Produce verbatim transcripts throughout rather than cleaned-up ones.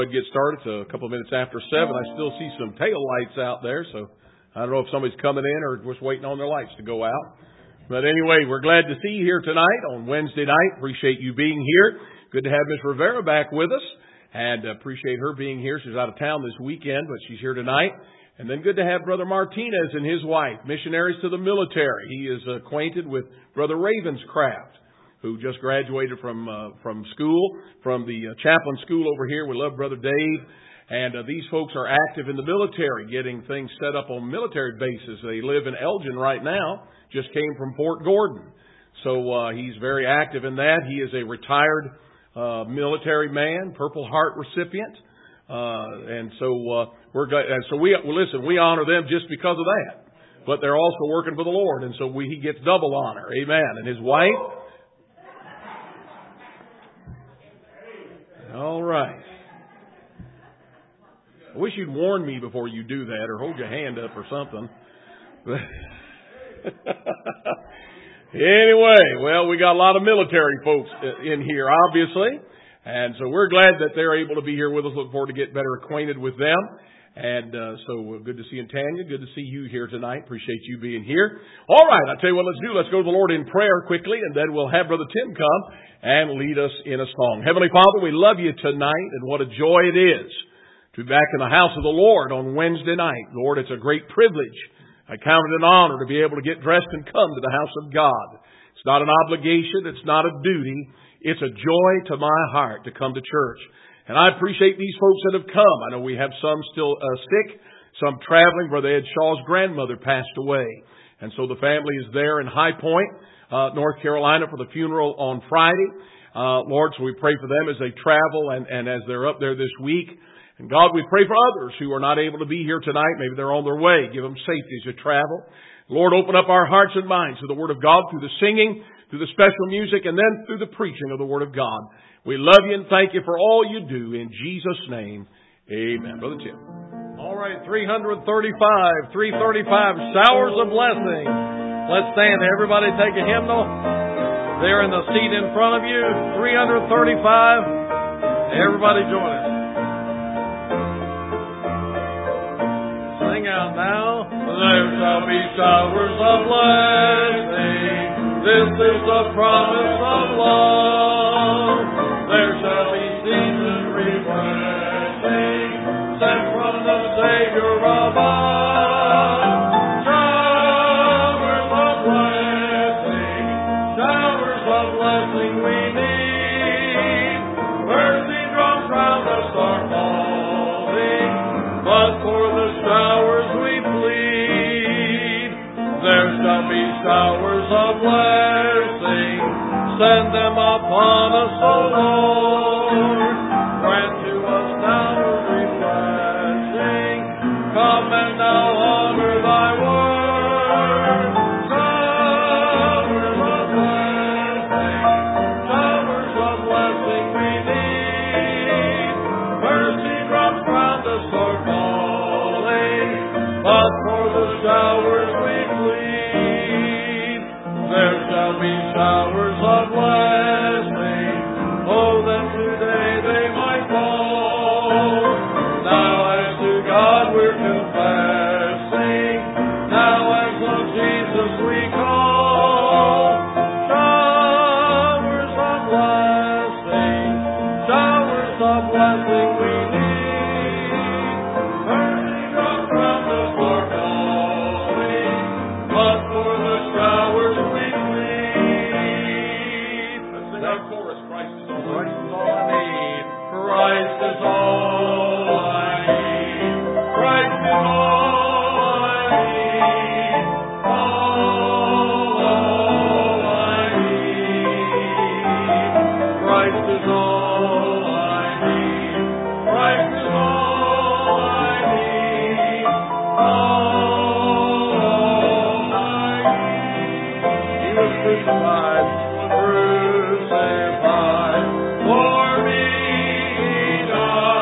Get started. It's a couple of minutes after seven. I still see some tail lights out there, so I don't know if somebody's coming in or just waiting on their lights to go out. But anyway, we're glad to see you here tonight on Wednesday night. Appreciate you being here. Good to have Miss Rivera back with us, and appreciate her being here. She's out of town this weekend, but she's here tonight. And then good to have Brother Martinez and his wife, missionaries to the military. He is acquainted with Brother Ravenscraft, who just graduated from uh, from school, from the uh, chaplain school over here. We love Brother Dave. And uh, these folks are active in the military, getting things set up on military bases. They live in Elgin right now, just came from Fort Gordon. So uh, he's very active in that. He is a retired uh, military man, Purple Heart recipient. Uh, and so uh, we're glad, and so we well, listen, we honor them just because of that. But they're also working for the Lord, and so we, he gets double honor. Amen. And his wife. All right. I wish you'd warn me before you do that or hold your hand up or something. Anyway, well, we got a lot of military folks in here, obviously. And so we're glad that they're able to be here with us. Look forward to get better acquainted with them. And uh, so good to see you, Tanya. Good to see you here tonight. Appreciate you being here. All right, I'll tell you what let's do. Let's go to the Lord in prayer quickly, and then we'll have Brother Tim come and lead us in a song. Heavenly Father, we love you tonight, and what a joy it is to be back in the house of the Lord on Wednesday night. Lord, it's a great privilege. I count it an honor to be able to get dressed and come to the house of God. It's not an obligation. It's not a duty. It's a joy to my heart to come to church. And I appreciate these folks that have come. I know we have some still uh, sick, some traveling. Brother Ed Shaw's grandmother passed away. And so the family is there in High Point, uh, North Carolina for the funeral on Friday. Uh, Lord, so we pray for them as they travel and, and as they're up there this week. And God, we pray for others who are not able to be here tonight. Maybe they're on their way. Give them safety as they travel. Lord, open up our hearts and minds to the Word of God through the singing, through the special music, and then through the preaching of the Word of God. We love you and thank you for all you do. In Jesus' name, amen. Brother Tim. All right, three thirty-five, three thirty-five, Showers of Blessing. Let's stand. Everybody take a hymnal. There in the seat in front of you, three thirty-five. Everybody join us. Sing out now. There shall be showers of blessing. This is the promise of love. There shall be seasons refreshing, sent from the Savior above. Showers of blessing, showers of blessing we need. Mercy drops round us are falling, but for the showers we plead. There shall be showers of blessing, send them upon us, O Lord. Grant to us now refreshing. Come and now honor thy word. Showers of blessing, showers of blessing we need. Mercy drops round us are falling, but for the showers we plead. There shall be showers of blessing. Oh, that today they might fall. Now as to God we're confessing. Now as on Jesus we call. Showers of blessing. Showers of blessing we need. Mercy drops round us are falling, but for the showers we plead. Let's sing our chorus. Christ is all Christ is all I need. Christ is all I need. Christ is all I need. All I need. Christ is all I need. Christ is all I need. All I need. He was crucified. Crucified for me, He died.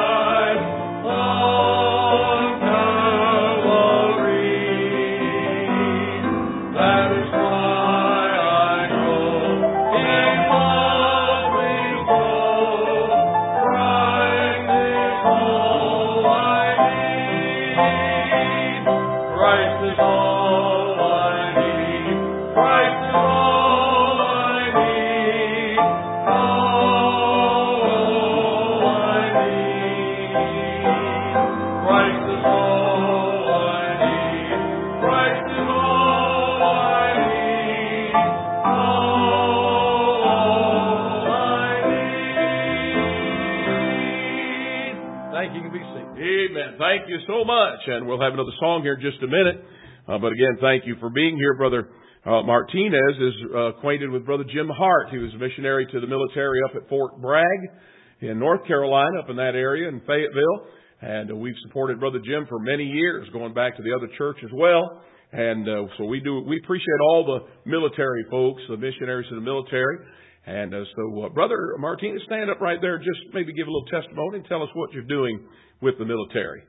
Thank you. You can be seated. Amen. Thank you so much. And we'll have another song here in just a minute. Uh, but again, thank you for being here. Brother uh, Martinez is uh, acquainted with Brother Jim Hart. He was a missionary to the military up at Fort Bragg in North Carolina, up in that area in Fayetteville. And uh, we've supported Brother Jim for many years, going back to the other church as well. And uh, so we do. We appreciate all the military folks, the missionaries to the military. And uh, so, uh, Brother Martinez, stand up right there. Just maybe give a little testimony and tell us what you're doing with the military.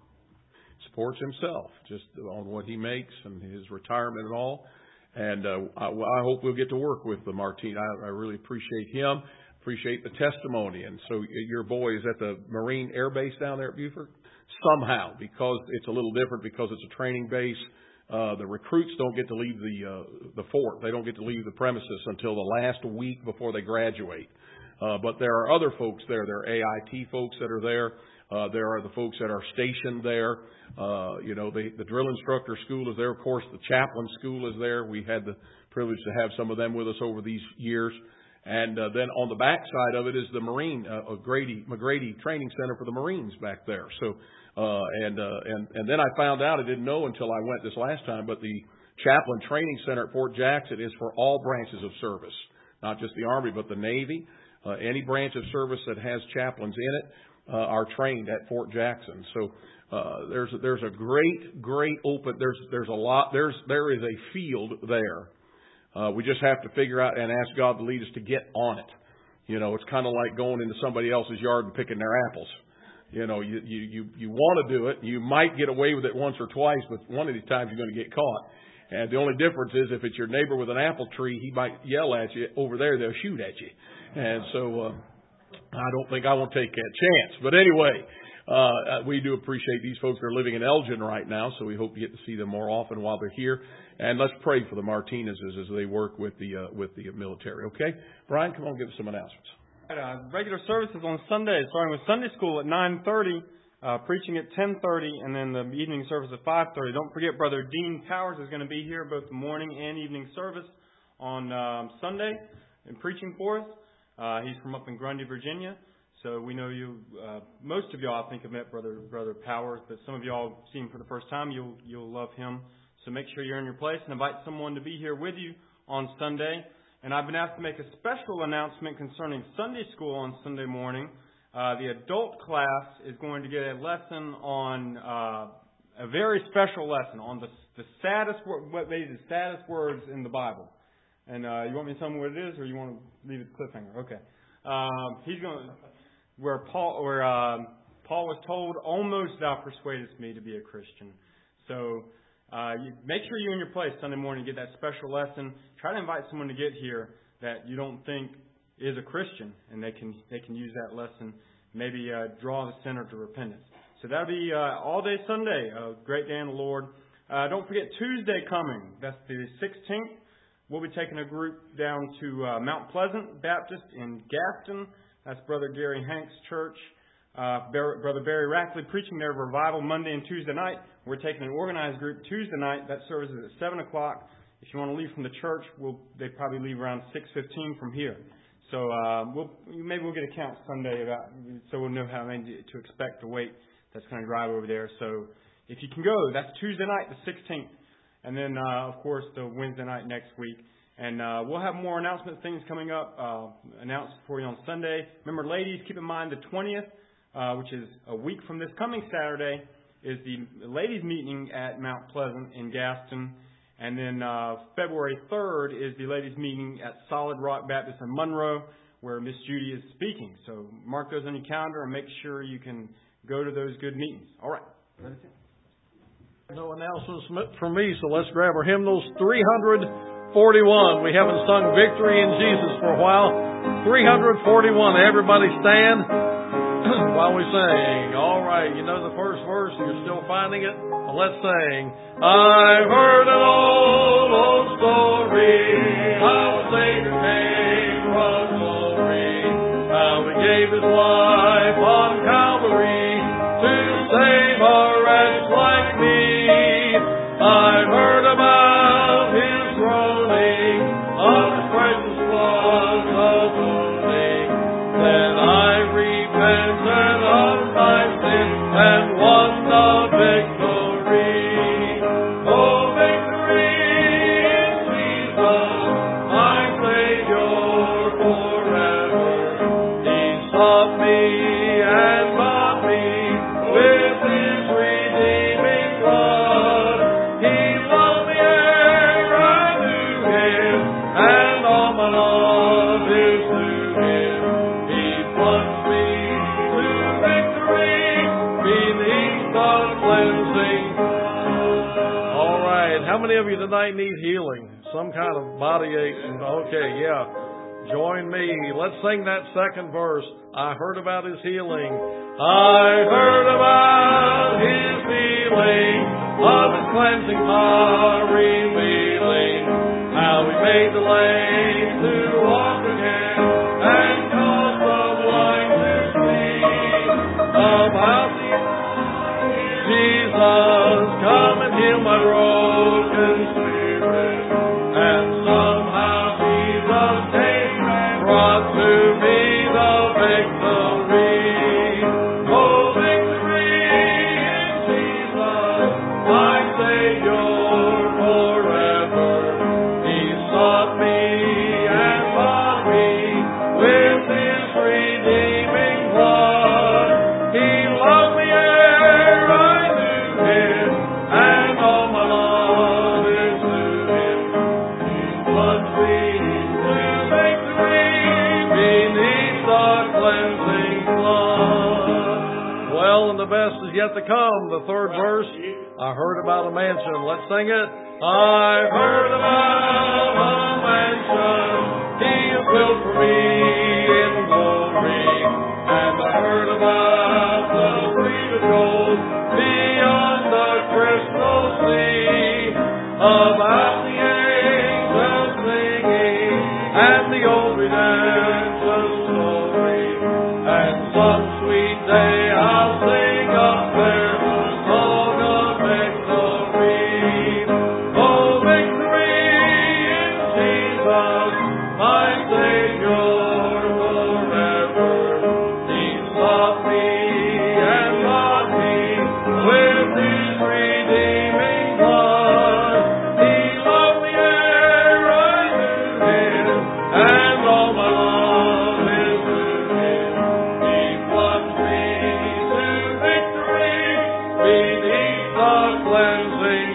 Supports himself just on what he makes and his retirement and all. And uh, I, I hope we'll get to work with the Martinez. I, I really appreciate him. Appreciate the testimony. And so your boy is at the Marine Air Base down there at Beaufort? Somehow, because it's a little different, because it's a training base. Uh, the recruits don't get to leave the uh, the fort. They don't get to leave the premises until the last week before they graduate. Uh, but there are other folks there. There are A I T folks that are there. Uh, there are the folks that are stationed there. Uh, you know, the, the drill instructor school is there. Of course, the chaplain school is there. We had the privilege to have some of them with us over these years. And uh, then on the back side of it is the Marine, uh, Grady, McGrady Training Center for the Marines back there. So, uh, and, uh, and, and then I found out, I didn't know until I went this last time, but the Chaplain Training Center at Fort Jackson is for all branches of service, not just the Army, but the Navy. Uh, any branch of service that has chaplains in it uh, are trained at Fort Jackson. So uh, there's a, there's a great, great open. There's there's a lot. There's there is a field there. Uh, we just have to figure out and ask God to lead us to get on it. You know, it's kind of like going into somebody else's yard and picking their apples. You know, you you you, you want to do it. You might get away with it once or twice, but one of these times you're going to get caught. And the only difference is if it's your neighbor with an apple tree, he might yell at you. Over there, they'll shoot at you. And so uh, I don't think I want to take that chance. But anyway, uh, we do appreciate these folks that are living in Elgin right now, so we hope to get to see them more often while they're here. And let's pray for the Martinezes as they work with the uh, with the military. Okay, Brian, come on, give us some announcements. Uh, regular services on Sunday, starting with Sunday school at nine thirty. Uh, preaching at ten thirty, and then the evening service at five thirty. Don't forget, Brother Dean Powers is going to be here both the morning and evening service on um, Sunday and preaching for us. Uh, he's from up in Grundy, Virginia. So we know you, uh, most of y'all I think have met Brother Brother Powers, but some of y'all see him for the first time. You'll you'll love him. So make sure you're in your place and invite someone to be here with you on Sunday. And I've been asked to make a special announcement concerning Sunday school on Sunday morning. Uh, the adult class is going to get a lesson on uh, a very special lesson on the the saddest word, what maybe the saddest words in the Bible. And uh, you want me to tell me what it is, or you want to leave it cliffhanger? Okay. Um, he's going to, where Paul where um, Paul was told, "Almost thou persuadest me to be a Christian." So uh, you, make sure you're in your place Sunday morning and get that special lesson. Try to invite someone to get here that you don't think is a Christian, and they can they can use that lesson, maybe uh, draw the sinner to repentance. So that'll be uh, all day Sunday, a great day in the Lord. Uh, don't forget Tuesday coming. That's the sixteenth. We'll be taking a group down to uh, Mount Pleasant Baptist in Gaston. That's Brother Gary Hanks' church. Uh, Brother Barry Rackley preaching their revival Monday and Tuesday night. We're taking an organized group Tuesday night. That service is at seven o'clock. If you want to leave from the church, we'll, they probably leave around six fifteen from here. So uh, we'll, maybe we'll get a count Sunday about, so we'll know how many to expect to wait that's going to drive over there. So if you can go, that's Tuesday night, the sixteenth. And then, uh, of course, the Wednesday night next week. And uh, we'll have more announcement things coming up, uh, announced for you on Sunday. Remember, ladies, keep in mind the twentieth, uh, which is a week from this coming Saturday, is the ladies' meeting at Mount Pleasant in Gaston. And then uh, February third is the ladies' meeting at Solid Rock Baptist in Monroe, where Miss Judy is speaking. So mark those on your calendar and make sure you can go to those good meetings. All right. No announcements from me, so let's grab our hymnals. three forty-one. We haven't sung Victory in Jesus for a while. three forty-one. Everybody stand while we sing. All right. You know the first verse. You're still finding it. Well, let's sing. I've heard an old, old story, how a Savior came from glory, how He gave His life on Calvary to save a wretch like me. I've heard about His groaning, of His precious blood atoning. Then I repented of my cleansing. All right. How many of you tonight need healing? Some kind of body ache? Okay, yeah. Join me. Let's sing that second verse. I heard about His healing. I heard about His healing, of His cleansing power revealing, how He made the lame to walk again and caused the blind to see. About Jesus, come and heal my broken spirit, and somehow Jesus came and brought to me the victory. Oh, victory in Jesus, my Savior forever. He sought me and bought me with His redeeming blood. He loved me ere I knew Him, and all my love is to Him. He plunged me into victory beneath the cleansing flood. Well, and the best is yet to come. The third verse, I heard about a mansion. Let's sing it. I heard about a mansion He has built for me in glory, and I heard about the street of gold beyond the crystal sea, about the angels singing and the old redemption story, and some sweet day I'll sing up there the song of victory. Oh, victory in Jesus, my Savior forever. He sought me and bought me with His redeeming blood. He loved me ere I knew Him, and all my love is to Him. He plunged me to victory beneath the cleansing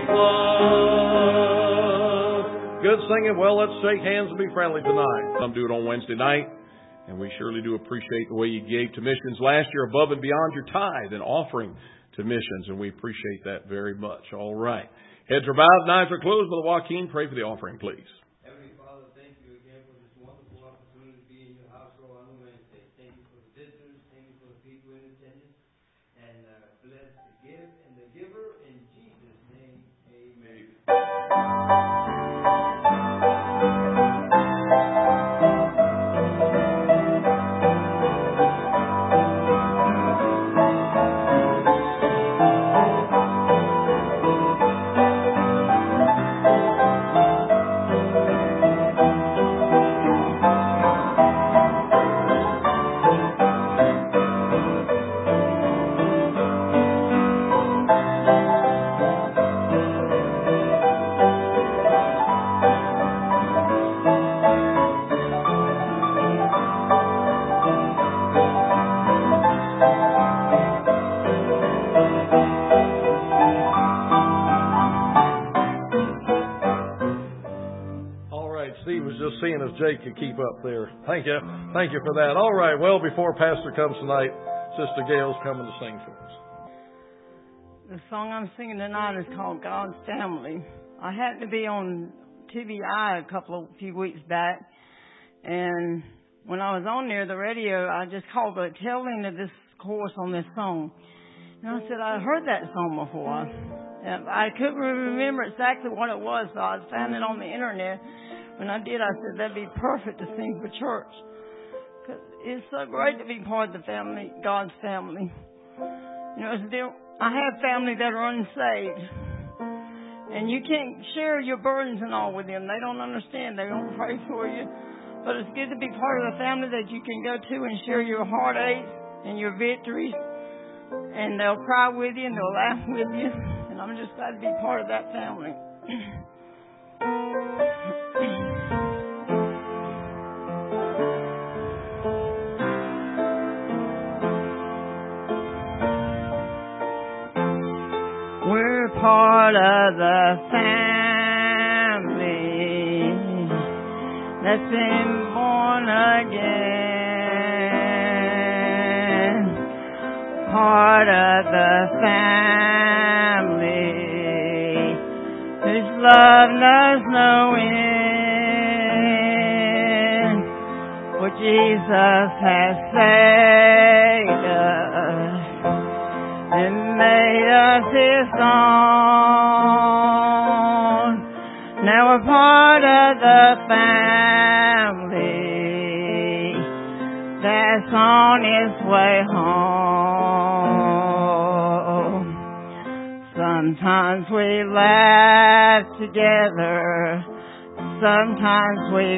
flood. Good singing. Well, let's shake hands and be friendly tonight. Some do it on Wednesday night, and we surely do appreciate the way you gave to missions last year above and beyond your tithe and offering to missions, and we appreciate that very much. All right. Heads are bowed and eyes are closed. Brother Joaquin, pray for the offering, please. Heavenly Father, thank you again for this wonderful opportunity to be in your house on a Wednesday. Thank you for the visitors. Thank you for the people in attendance. And uh, bless the gift and the giver. In Jesus' name, amen. All right, Steve was just seeing if Jake could keep up there. Thank you. Thank you for that. All right, well, before Pastor comes tonight, Sister Gail's coming to sing for us. The song I'm singing tonight is called God's Family. I happened to be on T V I a couple of few weeks back, and when I was on there, the radio, I just called the tail end of this chorus on this song. And I said, I heard that song before. And I couldn't remember exactly what it was, so I found it on the internet. When I did, I said, that'd be perfect to sing for church. 'Cause it's so great to be part of the family, God's family. You know, it's still, I have family that are unsaved. And you can't share your burdens and all with them. They don't understand. They won't pray for you. But it's good to be part of a family that you can go to and share your heartaches and your victories. And they'll cry with you and they'll laugh with you. And I'm just glad to be part of that family. We're part of the family that's been born again. Part of the family love knows no end. For Jesus has saved us and made us His own. Now we're part of the family that's on its way home. Sometimes we laugh together, sometimes we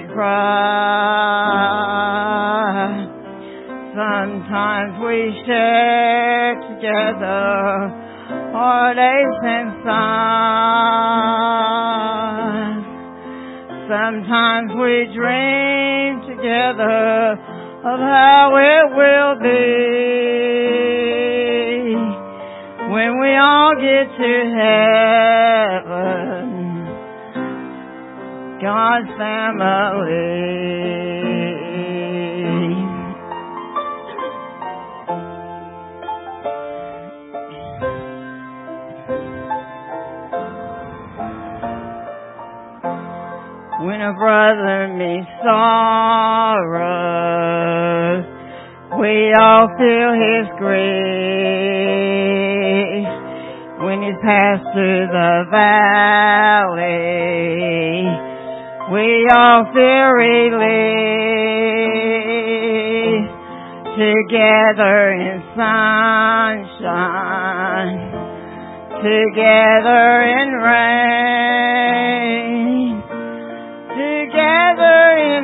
cry, sometimes we share together heartaches and sighs. Sometimes we dream together of how it will be when we all get to heaven, God's family. When a brother meets sorrow, we all feel his grief. When he's passed through the valley, we all feel relief. Together in sunshine, together in rain, together in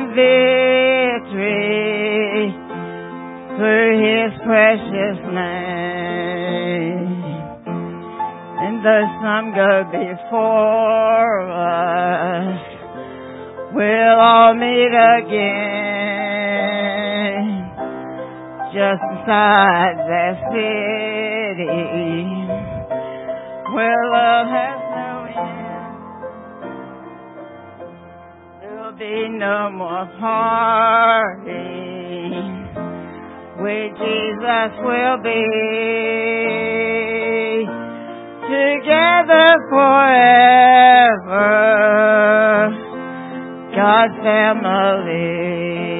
victory, through His precious name. And though some go before us, we'll all meet again, just beside that city, where love has no end. There'll be no more parting, with Jesus we'll be together forever, God's family.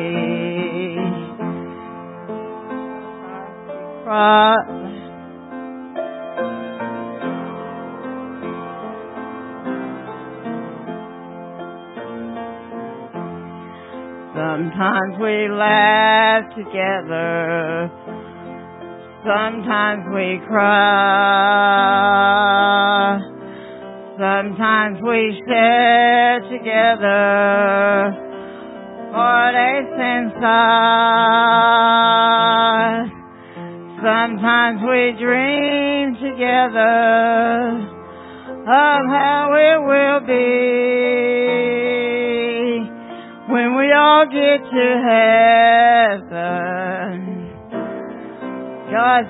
Sometimes we laugh together, sometimes we cry, sometimes we share together heartaches and sighs. Sometimes we dream together of how it will be when we all get to heaven, God's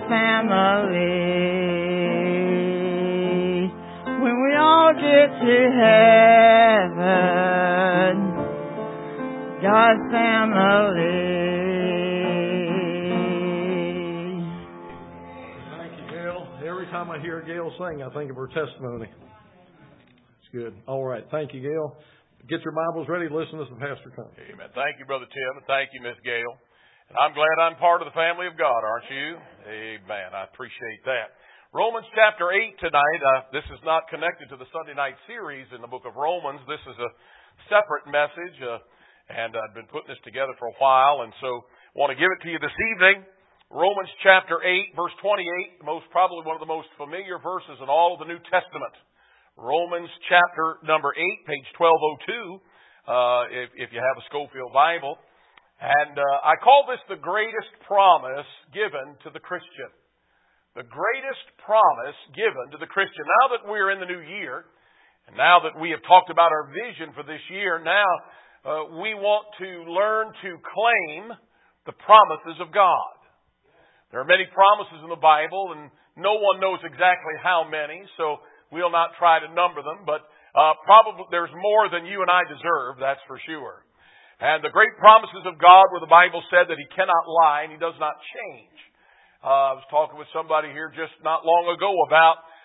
family. When we all get to heaven, God's family. Every time I hear Gail sing, I think of her testimony. It's good. All right. Thank you, Gail. Get your Bibles ready. Listen to the pastor come. Amen. Thank you, Brother Tim, and thank you, Miss Gail. And I'm glad I'm part of the family of God, aren't you? Amen. I appreciate that. Romans chapter eight tonight. Uh, this is not connected to the Sunday night series in the book of Romans. This is a separate message, uh, and I've been putting this together for a while, and so I want to give it to you this evening. Romans chapter eight, verse twenty-eight, most probably one of the most familiar verses in all of the New Testament. Romans chapter number eight, page twelve oh two, uh, if, if you have a Schofield Bible. And uh, I call this the greatest promise given to the Christian. The greatest promise given to the Christian. Now that we're in the new year, and now that we have talked about our vision for this year, now uh, we want to learn to claim the promises of God. There are many promises in the Bible, and no one knows exactly how many, so we'll not try to number them, but uh, probably there's more than you and I deserve, that's for sure. And the great promises of God, where the Bible said that He cannot lie and He does not change. Uh, I was talking with somebody here just not long ago about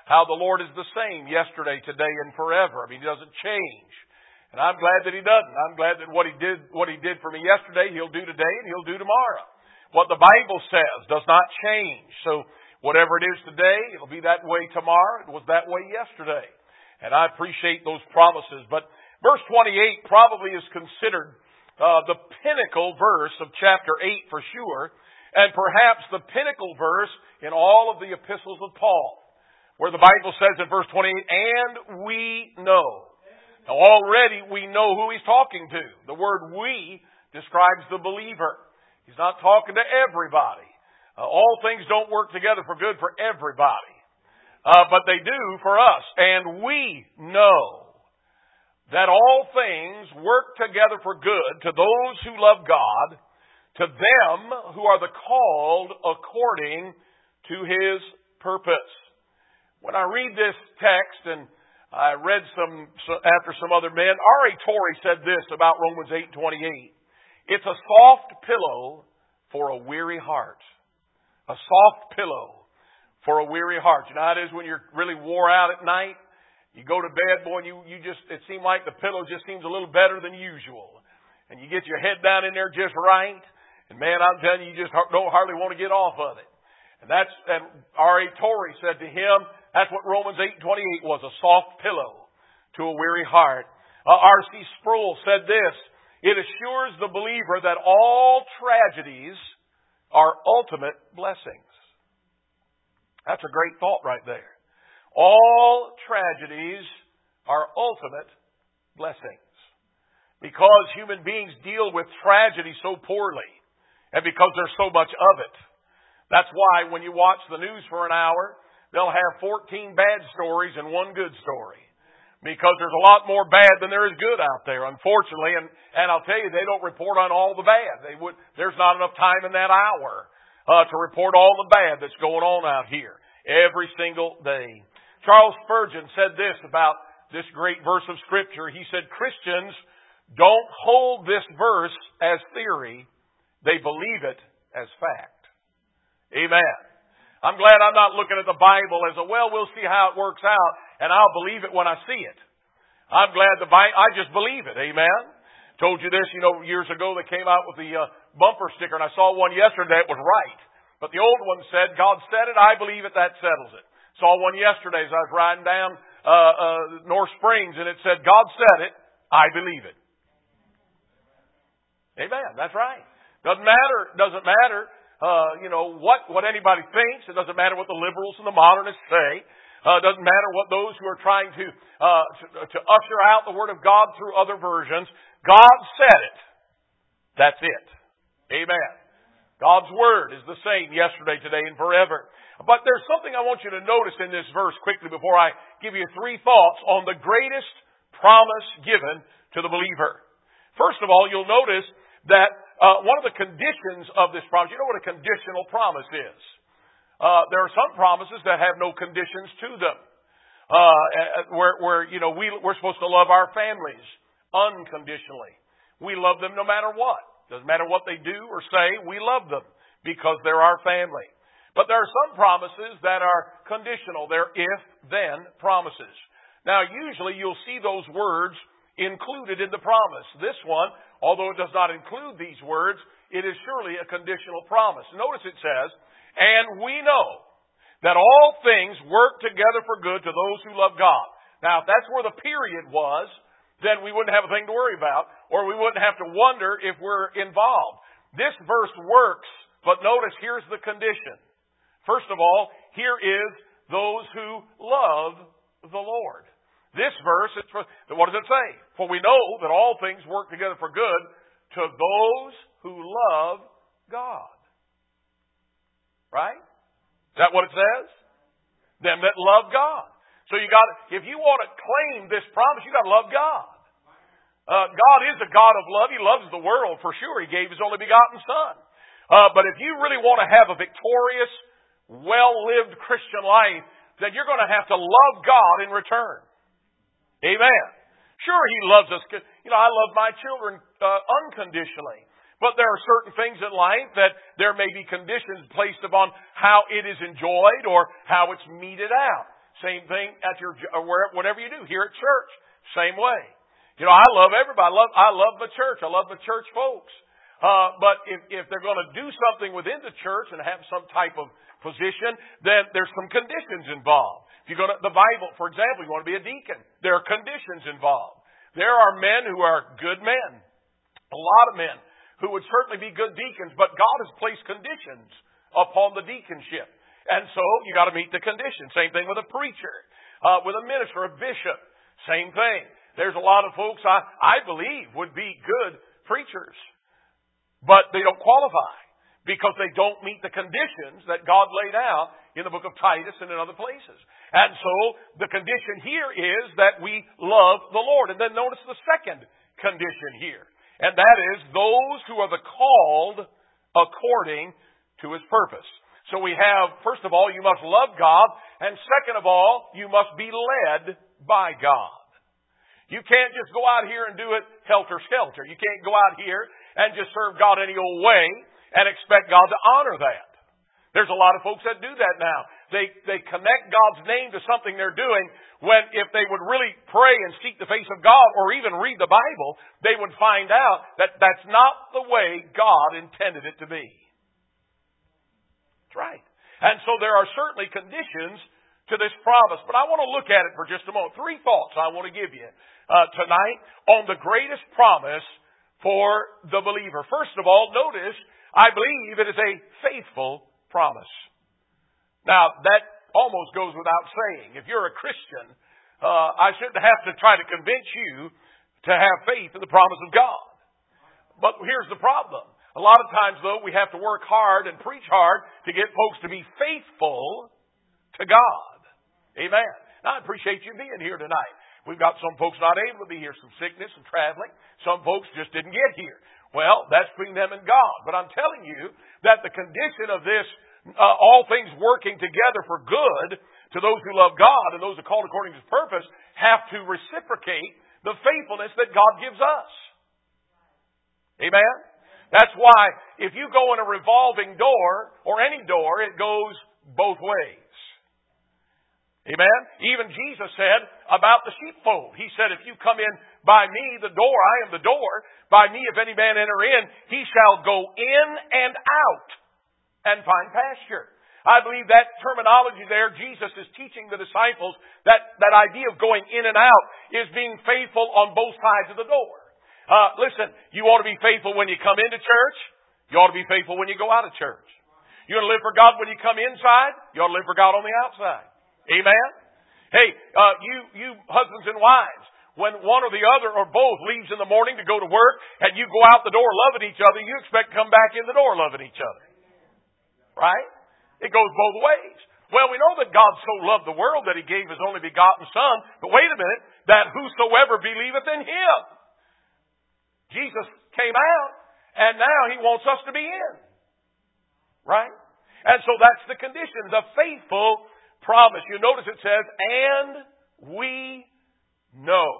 how the Lord is the same yesterday, today, and forever. I mean, He doesn't change. And I'm glad that He doesn't. I'm glad that what He did, what He did for me yesterday, He'll do today and He'll do tomorrow. What the Bible says does not change. So whatever it is today, it'll be that way tomorrow. It was that way yesterday. And I appreciate those promises. But verse twenty-eight probably is considered uh, the pinnacle verse of chapter eight for sure. And perhaps the pinnacle verse in all of the epistles of Paul, where the Bible says in verse twenty-eight, and we know. Now already we know who he's talking to. The word we describes the believer. He's not talking to everybody. Uh, all things don't work together for good for everybody. Uh, but they do for us. And we know that all things work together for good to those who love God, to them who are the called according to His purpose. When I read this text, and I read some after some other men, R A Torrey said this about Romans eight twenty-eight. It's a soft pillow for a weary heart. A soft pillow for a weary heart. You know how it is when you're really wore out at night? You go to bed, boy, and you, you just, it seems like the pillow just seems a little better than usual. And you get your head down in there just right. And man, I'm telling you, you just don't hardly want to get off of it. And that's, and R A Torrey said to him, that's what Romans eight twenty-eight was, a soft pillow to a weary heart. Uh, R C Sproul said this, it assures the believer that all tragedies are ultimate blessings. That's a great thought right there. All tragedies are ultimate blessings. Because human beings deal with tragedy so poorly, and because there's so much of it. That's why when you watch the news for an hour, they'll have fourteen bad stories and one good story. Because there's a lot more bad than there is good out there, unfortunately. And, and I'll tell you, they don't report on all the bad. They would, there's not enough time in that hour uh, to report all the bad that's going on out here every single day. Charles Spurgeon said this about this great verse of Scripture. He said, Christians don't hold this verse as theory. They believe it as fact. Amen. I'm glad I'm not looking at the Bible as a, well, we'll see how it works out, and I'll believe it when I see it. I'm glad the Bible, I just believe it. Amen. Told you this, you know, years ago they came out with the uh, bumper sticker, and I saw one yesterday that was right. But the old one said, God said it, I believe it, that settles it. Saw one yesterday as I was riding down uh, uh, North Springs, and it said, God said it, I believe it. Amen. That's right. Doesn't matter, doesn't matter. Uh, you know, what, what anybody thinks. It doesn't matter what the liberals and the modernists say. Uh, it doesn't matter what those who are trying to, uh, to, to usher out the Word of God through other versions. God said it. That's it. Amen. God's Word is the same yesterday, today, and forever. But there's something I want you to notice in this verse quickly before I give you three thoughts on the greatest promise given to the believer. First of all, you'll notice that Uh, one of the conditions of this promise, you know what a conditional promise is? Uh, there are some promises that have no conditions to them. Uh, where, where, you know, we, we're supposed to love our families unconditionally. We love them no matter what. Doesn't matter what they do or say, we love them because they're our family. But there are some promises that are conditional. They're if-then promises. Now, usually you'll see those words included in the promise. This one, although it does not include these words, it is surely a conditional promise. Notice it says, and we know that all things work together for good to those who love God. Now, if that's where the period was, then we wouldn't have a thing to worry about, or we wouldn't have to wonder if we're involved. This verse works, but notice here's the condition. First of all, here is those who love the Lord. This verse, is for, what does it say? For we know that all things work together for good to those who love God. Right? Is that what it says? Them that love God. So you got, if you want to claim this promise, you got to love God. Uh, God is a God of love. He loves the world for sure. He gave His only begotten Son. Uh, but if you really want to have a victorious, well-lived Christian life, then you're going to have to love God in return. Amen. Sure, He loves us. You know, I love my children uh, unconditionally. But there are certain things in life that there may be conditions placed upon how it is enjoyed or how it's meted out. Same thing at your, or where, whatever you do. Here at church, same way. You know, I love everybody. I love, I love the church. I love the church folks. Uh, but if, if they're going to do something within the church and have some type of position, then there's some conditions involved. If you go to the Bible, for example, you want to be a deacon, there are conditions involved. There are men who are good men, a lot of men who would certainly be good deacons, but God has placed conditions upon the deaconship. And so you got to meet the conditions. Same thing with a preacher, uh, with a minister, a bishop. Same thing. There's a lot of folks I, I believe would be good preachers, but they don't qualify because they don't meet the conditions that God laid out in the book of Titus and in other places. And so the condition here is that we love the Lord. And then notice the second condition here. And that is those who are the called according to His purpose. So we have, first of all, you must love God. And second of all, you must be led by God. You can't just go out here and do it helter-skelter. You can't go out here and just serve God any old way and expect God to honor that. There's a lot of folks that do that now. They they connect God's name to something they're doing when if they would really pray and seek the face of God or even read the Bible, they would find out that that's not the way God intended it to be. That's right. And so there are certainly conditions to this promise. But I want to look at it for just a moment. Three thoughts I want to give you uh, tonight on the greatest promise for the believer. First of all, notice, I believe it is a faithful promise. Now, that almost goes without saying. If you're a Christian, uh, I shouldn't have to try to convince you to have faith in the promise of God. But here's the problem. A lot of times, though, we have to work hard and preach hard to get folks to be faithful to God. Amen. Now, I appreciate you being here tonight. We've got some folks not able to be here, some sickness and traveling. Some folks just didn't get here. Well, that's between them and God. But I'm telling you that the condition of this, uh, all things working together for good to those who love God and those who are called according to His purpose, have to reciprocate the faithfulness that God gives us. Amen? That's why if you go in a revolving door, or any door, it goes both ways. Amen? Even Jesus said about the sheepfold. He said, if you come in by me, the door, I am the door. By me, if any man enter in, he shall go in and out and find pasture. I believe that terminology there, Jesus is teaching the disciples that, that idea of going in and out is being faithful on both sides of the door. Uh, listen, you ought to be faithful when you come into church. You ought to be faithful when you go out of church. You ought to live for God when you come inside. You ought to live for God on the outside. Amen? Hey, uh, you, you husbands and wives, when one or the other or both leaves in the morning to go to work and you go out the door loving each other, you expect to come back in the door loving each other. Right? It goes both ways. Well, we know that God so loved the world that He gave His only begotten Son. But wait a minute, that whosoever believeth in Him. Jesus came out and now He wants us to be in. Right? And so that's the condition, the faithful promise. You notice it says, and we know.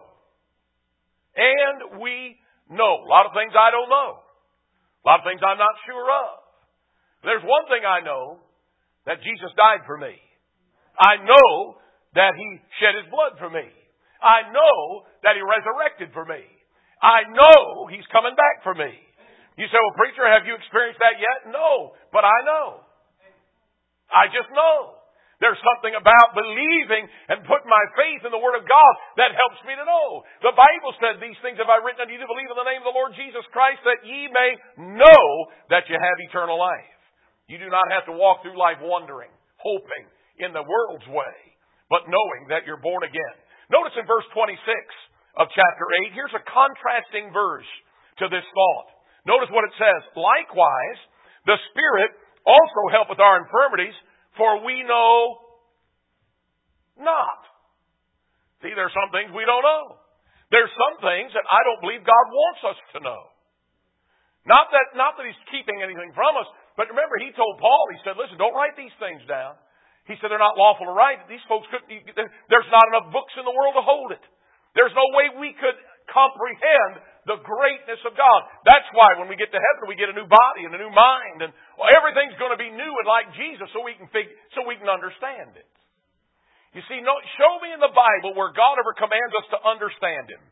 And we know. A lot of things I don't know. A lot of things I'm not sure of. There's one thing I know, that Jesus died for me. I know that He shed His blood for me. I know that He resurrected for me. I know He's coming back for me. You say, well, preacher, have you experienced that yet? No, but I know. I just know. There's something about believing and putting my faith in the Word of God that helps me to know. The Bible said, these things have I written unto you to believe in the name of the Lord Jesus Christ, that ye may know that you have eternal life. You do not have to walk through life wondering, hoping in the world's way, but knowing that you're born again. Notice in verse twenty-six of chapter eight, here's a contrasting verse to this thought. Notice what it says. Likewise, the Spirit also helpeth our infirmities, for we know not. See, there's some things we don't know. There's some things that I don't believe God wants us to know. Not that, not that He's keeping anything from us, but remember, He told Paul, He said, listen, don't write these things down. He said they're not lawful to write. These folks couldn't, there's not enough books in the world to hold it. There's no way we could comprehend the greatness of God. That's why when we get to heaven, we get a new body and a new mind, and well, everything's going to be new and like Jesus, so we can figure, so we can understand it. You see, no, show me in the Bible where God ever commands us to understand Him.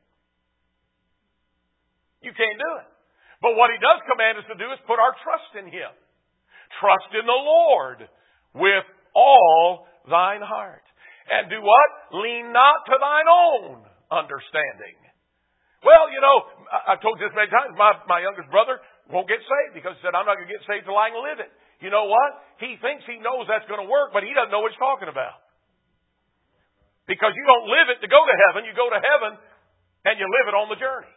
You can't do it. But what He does command us to do is put our trust in Him. Trust in the Lord with all thine heart. And do what? Lean not to thine own understanding. Well, you know, I've told you this many times, my, my youngest brother won't get saved because he said, I'm not going to get saved till I can live it. You know what? He thinks he knows that's going to work, but he doesn't know what he's talking about. Because you don't live it to go to heaven. You go to heaven and you live it on the journey.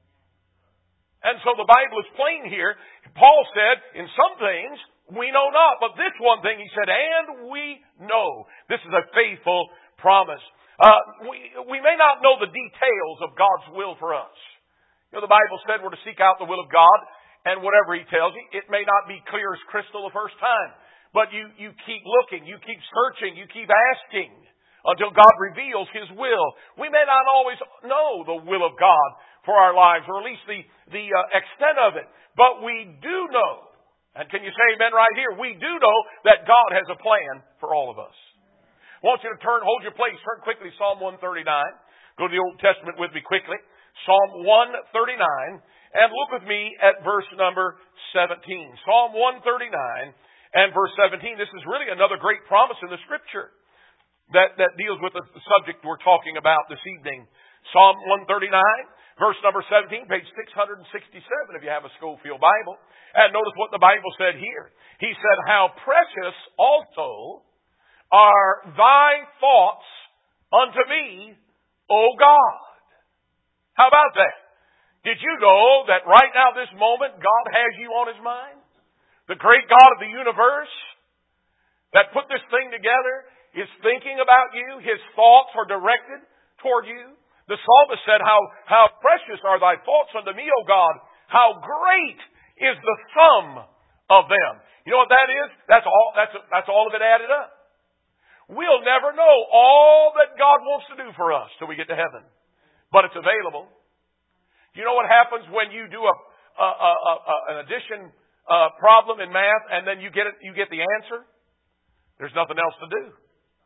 And so the Bible is plain here. Paul said, in some things we know not, but this one thing he said, and we know. This is a faithful promise. Uh, we, we may not know the details of God's will for us. You know, the Bible said we're to seek out the will of God, and whatever He tells you, it may not be clear as crystal the first time. But you, you keep looking, you keep searching, you keep asking until God reveals His will. We may not always know the will of God for our lives, or at least the, the uh, extent of it. But we do know, and can you say amen right here? We do know that God has a plan for all of us. I want you to turn, hold your place, turn quickly to Psalm one thirty-nine. Go to the Old Testament with me quickly. Psalm one thirty-nine, and look with me at verse number seventeen. Psalm one thirty-nine and verse seventeen. This is really another great promise in the Scripture that, that deals with the subject we're talking about this evening. Psalm one thirty-nine, verse number seventeen, page six sixty-seven if you have a Schofield Bible. And notice what the Bible said here. He said, how precious also are thy thoughts unto me, O God. How about that? Did you know that right now, this moment, God has you on His mind? The great God of the universe that put this thing together is thinking about you. His thoughts are directed toward you. The psalmist said, how, how precious are thy thoughts unto me, O God. How great is the sum of them. You know what that is? That's all, that's, that's all of it added up. We'll never know all that God wants to do for us till we get to heaven. But it's available. You know what happens when you do a, a, a, a an addition uh, problem in math and then you get it, you get the answer? There's nothing else to do.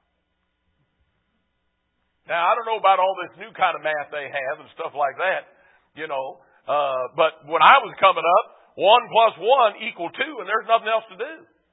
Now, I don't know about all this new kind of math they have and stuff like that, you know. Uh, but when I was coming up, one plus one equaled two, and there's nothing else to do.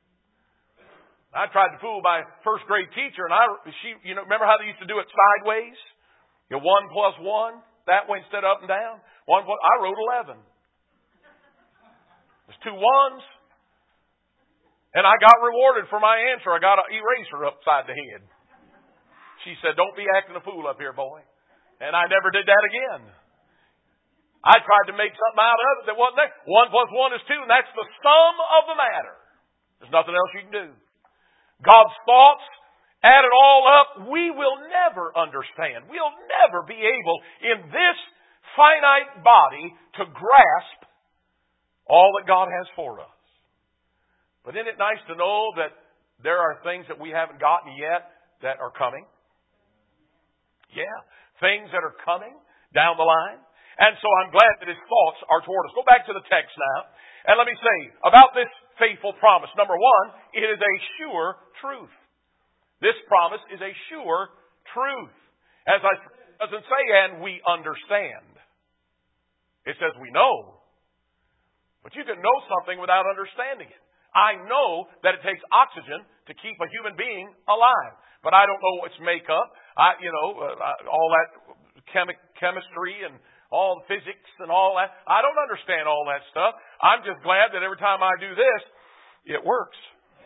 I tried to fool my first grade teacher, and I, she, you know, remember how they used to do it sideways? You know, one plus one, that way instead of up and down. One plus, I wrote eleven. There's two ones. And I got rewarded for my answer. I got an eraser upside the head. She said, don't be acting a fool up here, boy. And I never did that again. I tried to make something out of it that wasn't there. One plus one is two, and that's the sum of the matter. There's nothing else you can do. God's thoughts, add it all up, we will never understand. We'll never be able, in this finite body, to grasp all that God has for us. But isn't it nice to know that there are things that we haven't gotten yet that are coming? Yeah, things that are coming down the line. And so I'm glad that His thoughts are toward us. Go back to the text now. And let me say, about this faithful promise. Number one, it is a sure truth. This promise is a sure truth. As I said, it doesn't say, and we understand. It says we know. But you can know something without understanding it. I know that it takes oxygen to keep a human being alive. But I don't know its makeup. I, you know, uh, all that chemi- chemistry and all the physics and all that. I don't understand all that stuff. I'm just glad that every time I do this, it works.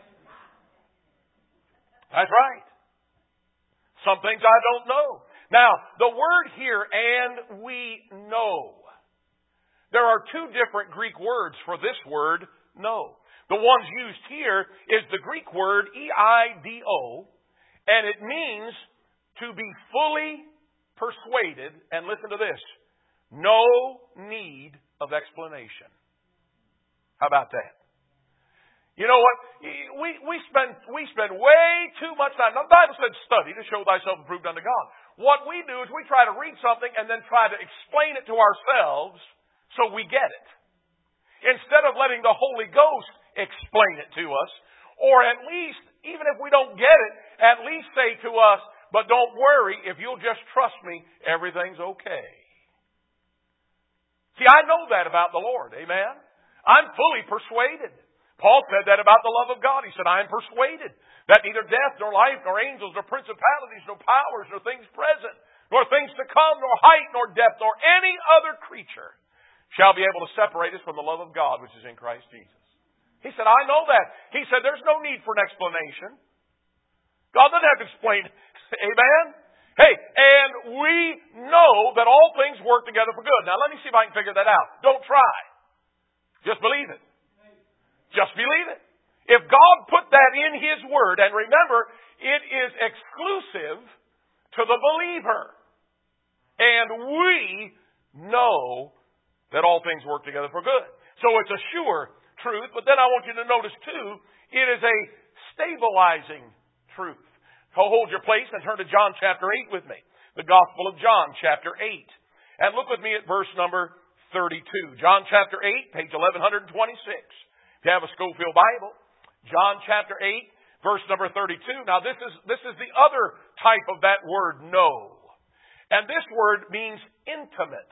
That's right. Some things I don't know. Now, the word here, and we know. There are two different Greek words for this word, know. The ones used here is the Greek word E I D O, and it means to be fully persuaded, and listen to this, no need of explanation. How about that? You know what? We, we spend we spend way too much time. The Bible said study to show thyself approved unto God. What we do is we try to read something and then try to explain it to ourselves so we get it. Instead of letting the Holy Ghost explain it to us, or at least, even if we don't get it, at least say to us, but don't worry. If you'll just trust me, everything's okay. See, I know that about the Lord. Amen? I'm fully persuaded. Paul said that about the love of God. He said, I am persuaded that neither death, nor life, nor angels, nor principalities, nor powers, nor things present, nor things to come, nor height, nor depth, nor any other creature shall be able to separate us from the love of God which is in Christ Jesus. He said, I know that. He said, there's no need for an explanation. God doesn't have to explain it. Amen? Hey, and we know that all things work together for good. Now let me see if I can figure that out. Don't try. Just believe it. Just believe it. If God put that in His Word, and remember, it is exclusive to the believer. And we know that all things work together for good. So it's a sure truth, but then I want you to notice too, it is a stabilizing truth. So hold your place and turn to John chapter eight with me. The Gospel of John chapter eight. And look with me at verse number thirty-two. John chapter eight, page eleven twenty-six. If you have a Schofield Bible, John chapter eight, verse number thirty-two. Now this is, this is the other type of that word, know. And this word means intimate.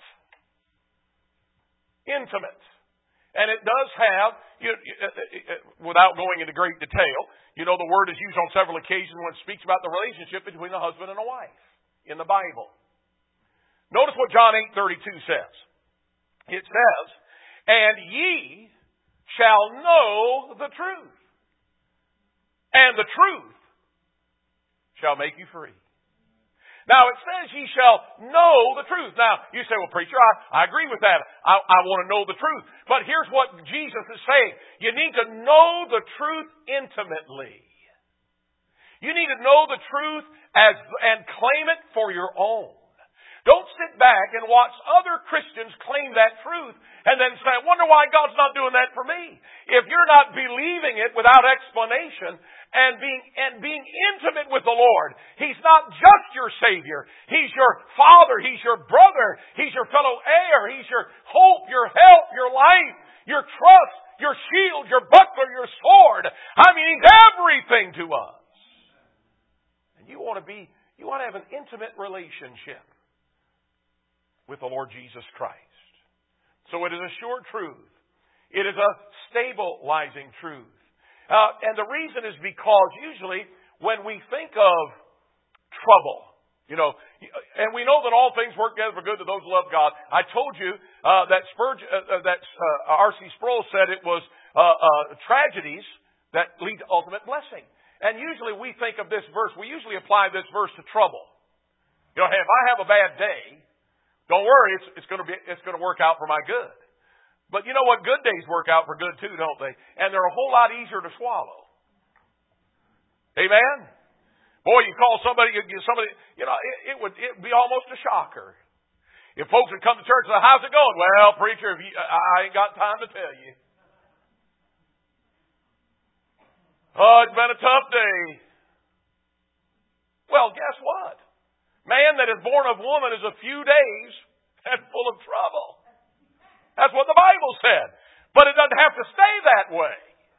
Intimate. And it does have, you, without going into great detail, you know the word is used on several occasions when it speaks about the relationship between a husband and a wife in the Bible. Notice what John eight thirty-two says. It says, and ye shall know the truth, and the truth shall make you free. Now, it says ye shall know the truth. Now, you say, well, preacher, I, I agree with that. I, I want to know the truth. But here's what Jesus is saying. You need to know the truth intimately. You need to know the truth as and claim it for your own. Don't sit back and watch other Christians claim that truth and then say, I wonder why God's not doing that for me. If you're not believing it without explanation and being, and being intimate with the Lord, He's not just your Savior. He's your Father. He's your brother. He's your fellow heir. He's your hope, your help, your life, your trust, your shield, your buckler, your sword. I mean, He's everything to us. And you want to be, you want to have an intimate relationship with the Lord Jesus Christ. So it is a sure truth. It is a stabilizing truth. Uh, and the reason is because usually when we think of trouble, you know, and we know that all things work together for good to those who love God. I told you uh, that Spurge, uh, that uh, R C Sproul said it was uh, uh, tragedies that lead to ultimate blessing. And usually we think of this verse, we usually apply this verse to trouble. You know, hey, if I have a bad day, don't worry, it's, it's going to be, it's going to work out for my good. But you know what? Good days work out for good too, don't they? And they're a whole lot easier to swallow. Amen? Boy, you call somebody, somebody, you know, it, it would it would be almost a shocker. If folks would come to church and say, how's it going? Well, preacher, if you, I ain't got time to tell you. Oh, it's been a tough day. Well, guess what? Man that is born of woman is a few days and full of trouble. That's what the Bible said. But it doesn't have to stay that way.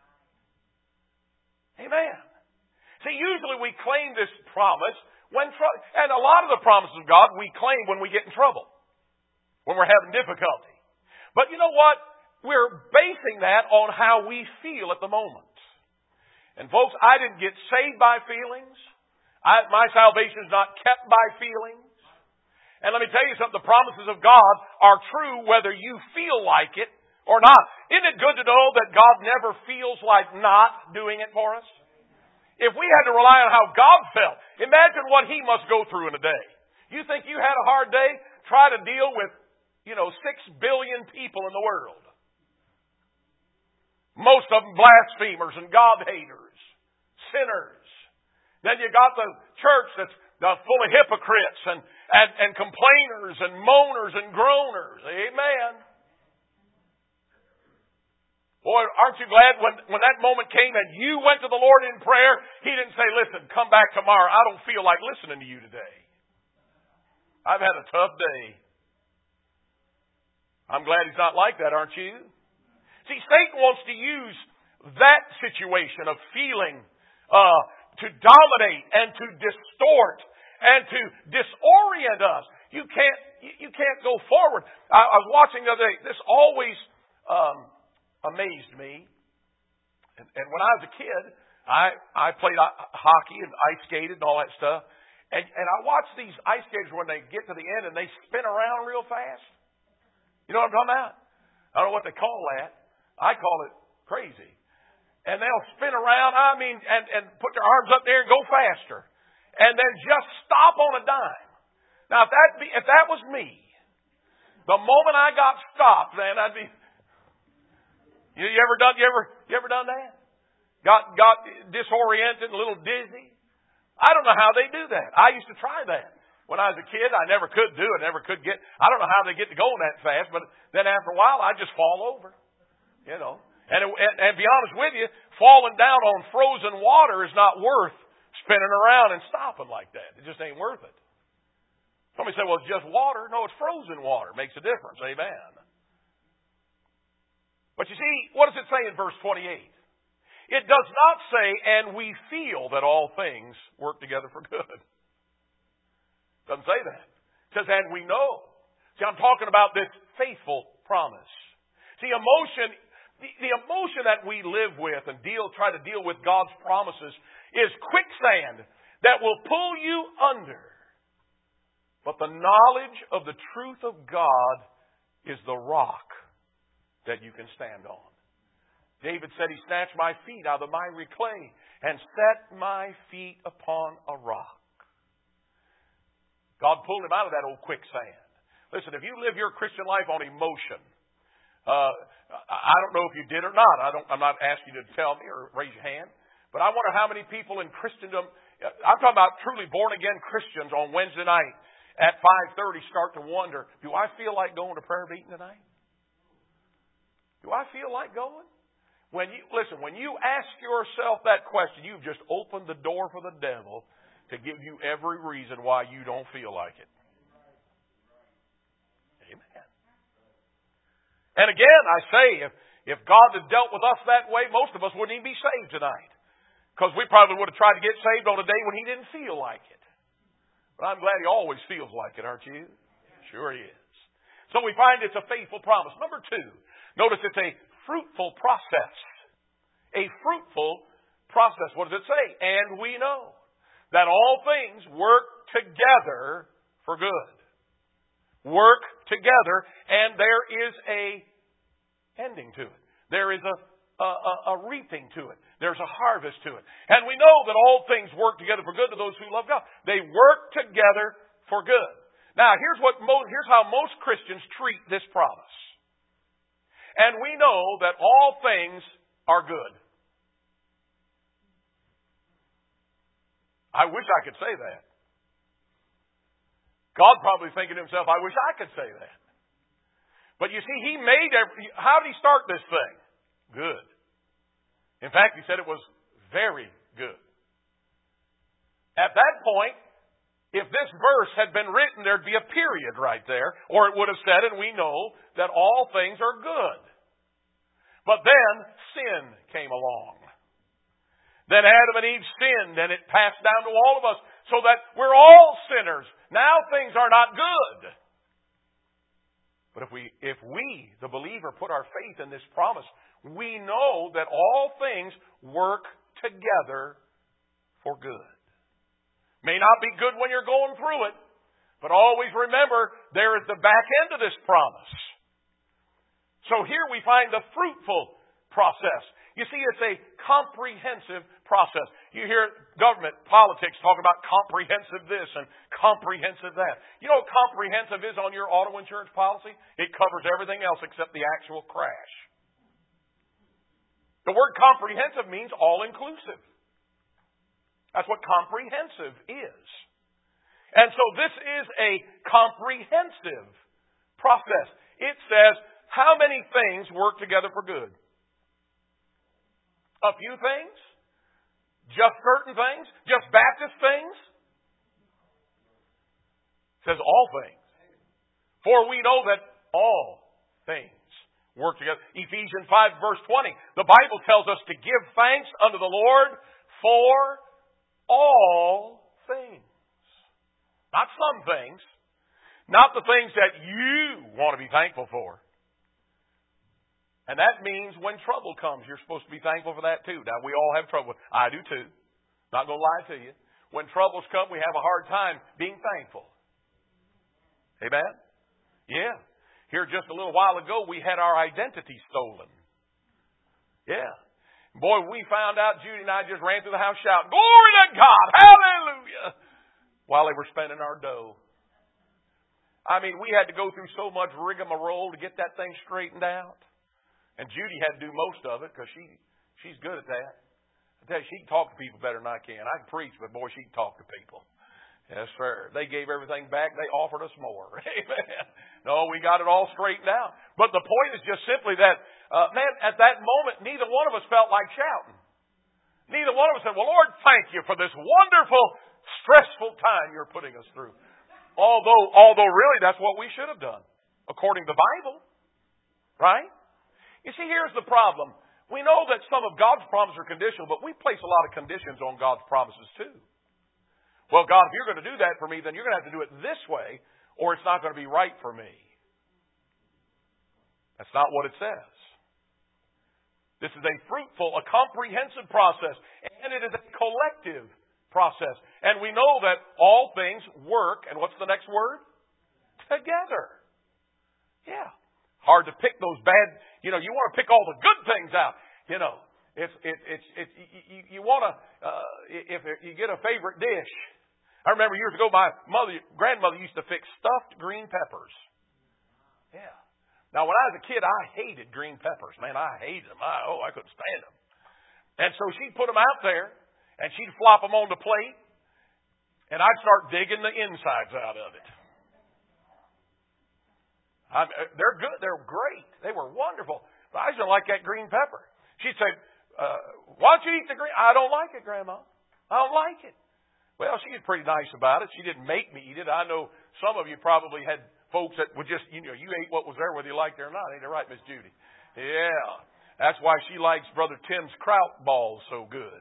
Amen. See, usually we claim this promise when, tr- and a lot of the promises of God we claim when we get in trouble, when we're having difficulty. But you know what? We're basing that on how we feel at the moment. And folks, I didn't get saved by feelings. I, my salvation is not kept by feelings. And let me tell you something, the promises of God are true whether you feel like it or not. Isn't it good to know that God never feels like not doing it for us? If we had to rely on how God felt, imagine what He must go through in a day. You think you had a hard day? Try to deal with, you know, six billion people in the world. Most of them blasphemers and God haters, sinners. Then you got the church that's full of hypocrites and, and, and complainers and moaners and groaners. Amen. Boy, aren't you glad when, when that moment came and you went to the Lord in prayer, He didn't say, listen, come back tomorrow. I don't feel like listening to you today. I've had a tough day. I'm glad He's not like that, aren't you? See, Satan wants to use that situation of feeling uh, to dominate and to distort and to disorient us. You can't, you can't go forward. I, I was watching the other day. This always um, amazed me. And, and when I was a kid, I, I played hockey and ice skated and all that stuff. And, and I watch these ice skaters when they get to the end and they spin around real fast. You know what I'm talking about? I don't know what they call that. I call it crazy. And they'll spin around, I mean, and, and put their arms up there and go faster. And then just stop on a dime. Now, if that be, if that was me, the moment I got stopped, then I'd be. You, you ever done? You ever? You ever done that? Got got disoriented, a little dizzy. I don't know how they do that. I used to try that when I was a kid. I never could do it. Never could get. I don't know how they get to going that fast, but then after a while, I just fall over. You know. And, it, and, and to be honest with you, falling down on frozen water is not worth spinning around and stopping like that. It just ain't worth it. Somebody said, well, it's just water. No, it's frozen water. Makes a difference. Amen. But you see, what does it say in verse twenty-eight? It does not say, and we feel that all things work together for good. It doesn't say that. It says, and we know. See, I'm talking about this faithful promise. See, emotion, the, the emotion that we live with and deal, try to deal with God's promises is quicksand that will pull you under. But the knowledge of the truth of God is the rock that you can stand on. David said, He snatched my feet out of the miry clay and set my feet upon a rock. God pulled him out of that old quicksand. Listen, if you live your Christian life on emotion, uh, I don't know if you did or not. I don't, I'm not asking you to tell me or raise your hand. But I wonder how many people in Christendom, I'm talking about truly born-again Christians on Wednesday night at five thirty start to wonder, do I feel like going to prayer meeting tonight? Do I feel like going? When you listen, when you ask yourself that question, you've just opened the door for the devil to give you every reason why you don't feel like it. Amen. And again, I say, if, if God had dealt with us that way, most of us wouldn't even be saved tonight. Because we probably would have tried to get saved on a day when He didn't feel like it. But I'm glad He always feels like it, aren't you? Sure He is. So we find it's a faithful promise. Number two, notice it's a fruitful process. A fruitful process. What does it say? And we know that all things work together for good. Work together, and there is a ending to it. There is a, a, a reaping to it. There's a harvest to it. And we know that all things work together for good to those who love God. They work together for good. Now, here's what mo- here's how most Christians treat this promise. And we know that all things are good. I wish I could say that. God probably thinking to Himself, I wish I could say that. But you see, He made every, how did He start this thing? Good. In fact, He said it was very good. At that point, if this verse had been written, there'd be a period right there. Or it would have said, and we know that all things are good. But then sin came along. Then Adam and Eve sinned, and it passed down to all of us, so that we're all sinners. Now things are not good. But if we, if we, the believer, put our faith in this promise, we know that all things work together for good. May not be good when you're going through it, but always remember there is the back end of this promise. So here we find the fruitful process. You see, it's a comprehensive process. You hear government, politics talk about comprehensive this and comprehensive that. You know what comprehensive is on your auto insurance policy? It covers everything else except the actual crash. The word comprehensive means all-inclusive. That's what comprehensive is. And so this is a comprehensive process. It says, how many things work together for good? A few things? Just certain things? Just Baptist things? It says all things. For we know that all things work together. Ephesians five verse twenty. The Bible tells us to give thanks unto the Lord for all things. Not some things. Not the things that you want to be thankful for. And that means when trouble comes, you're supposed to be thankful for that too. Now, we all have trouble. I do too. Not going to lie to you. When troubles come, we have a hard time being thankful. Amen? Yeah. Here just a little while ago, we had our identity stolen. Yeah. Boy, we found out, Judy and I just ran through the house shouting, "Glory to God! Hallelujah!" while they were spending our dough. I mean, we had to go through so much rigmarole to get that thing straightened out. And Judy had to do most of it because she, she's good at that. I tell you, she can talk to people better than I can. I can preach, but boy, she can talk to people. Yes, sir. They gave everything back. They offered us more. Amen. No, we got it all straightened out. But the point is just simply that, uh, man, at that moment, neither one of us felt like shouting. Neither one of us said, "Well, Lord, thank you for this wonderful, stressful time you're putting us through." Although, although really that's what we should have done, according to the Bible. Right? You see, here's the problem. We know that some of God's promises are conditional, but we place a lot of conditions on God's promises too. Well, God, if you're going to do that for me, then you're going to have to do it this way, or it's not going to be right for me. That's not what it says. This is a fruitful, a comprehensive process, and it is a collective process. And we know that all things work, and what's the next word? Together. Yeah. Hard to pick those bad, you know, you want to pick all the good things out. You know, it's, it, it's, it's, you, you want to, uh, if you get a favorite dish. I remember years ago, my mother, grandmother used to fix stuffed green peppers. Yeah. Now, when I was a kid, I hated green peppers. Man, I hated them. I, oh, I couldn't stand them. And so she'd put them out there, and she'd flop them on the plate, and I'd start digging the insides out of it. I, they're good. They're great. They were wonderful. But I just don't like that green pepper. She'd say, uh, "Why don't you eat the green?" "I don't like it, Grandma. I don't like it." Well, she was pretty nice about it. She didn't make me eat it. I know some of you probably had folks that would just, you know, you ate what was there whether you liked it or not. Ain't it right, Miss Judy? Yeah. That's why she likes Brother Tim's kraut balls so good.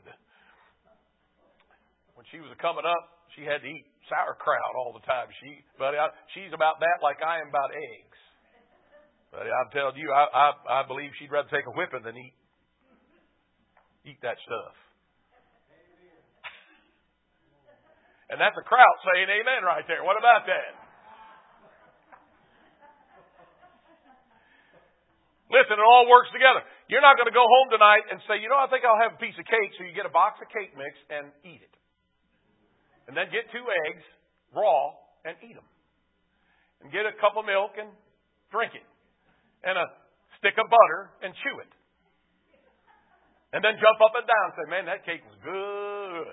When she was coming up, she had to eat sauerkraut all the time. She, but I, she's about that like I am about eggs. But I'm telling you, I, I, I believe she'd rather take a whipping than eat eat that stuff. And that's a kraut saying amen right there. What about that? Listen, it all works together. You're not going to go home tonight and say, "You know, I think I'll have a piece of cake." So you get a box of cake mix and eat it. And then get two eggs, raw, and eat them. And get a cup of milk and drink it. And a stick of butter and chew it. And then jump up and down and say, "Man, that cake was good."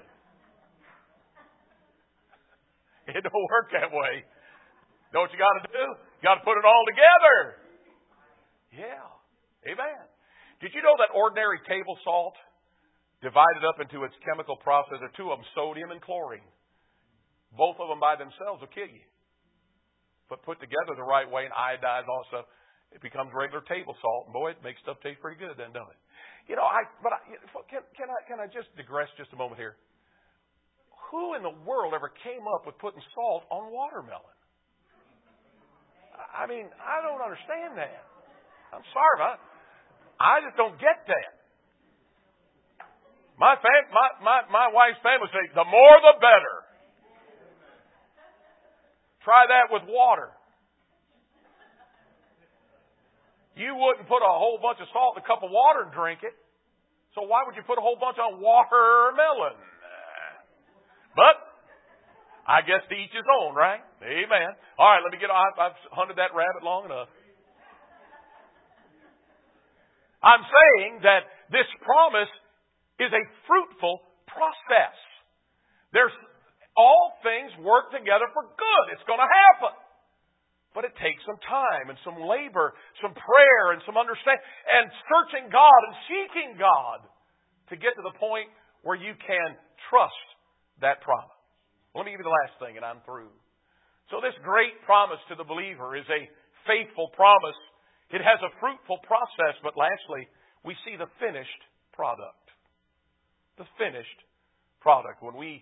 It don't work that way. Know what you got to do? You got to put it all together. Yeah. Amen. Did you know that ordinary table salt, divided up into its chemical process, are two of them, sodium and chlorine. Both of them by themselves will kill you. But put together the right way and iodized also, it becomes regular table salt. And boy, it makes stuff taste pretty good then, don't it? You know, I but I, can, can I can I just digress just a moment here? Who in the world ever came up with putting salt on watermelon? I mean, I don't understand that. I'm sorry, I, I just don't get that. My fam, my, my, my wife's family say, "The more the better." Try that with water. You wouldn't put a whole bunch of salt in a cup of water and drink it. So why would you put a whole bunch on watermelon? But I guess to each his own, right? Amen. All right, let me get on. I've hunted that rabbit long enough. I'm saying that this promise is a fruitful process. There's all things work together for good. It's going to happen. But it takes some time and some labor, some prayer and some understanding and searching God and seeking God to get to the point where you can trust that promise. Let me give you the last thing and I'm through. So this great promise to the believer is a faithful promise. It has a fruitful process, but lastly, we see the finished product. The finished product. When we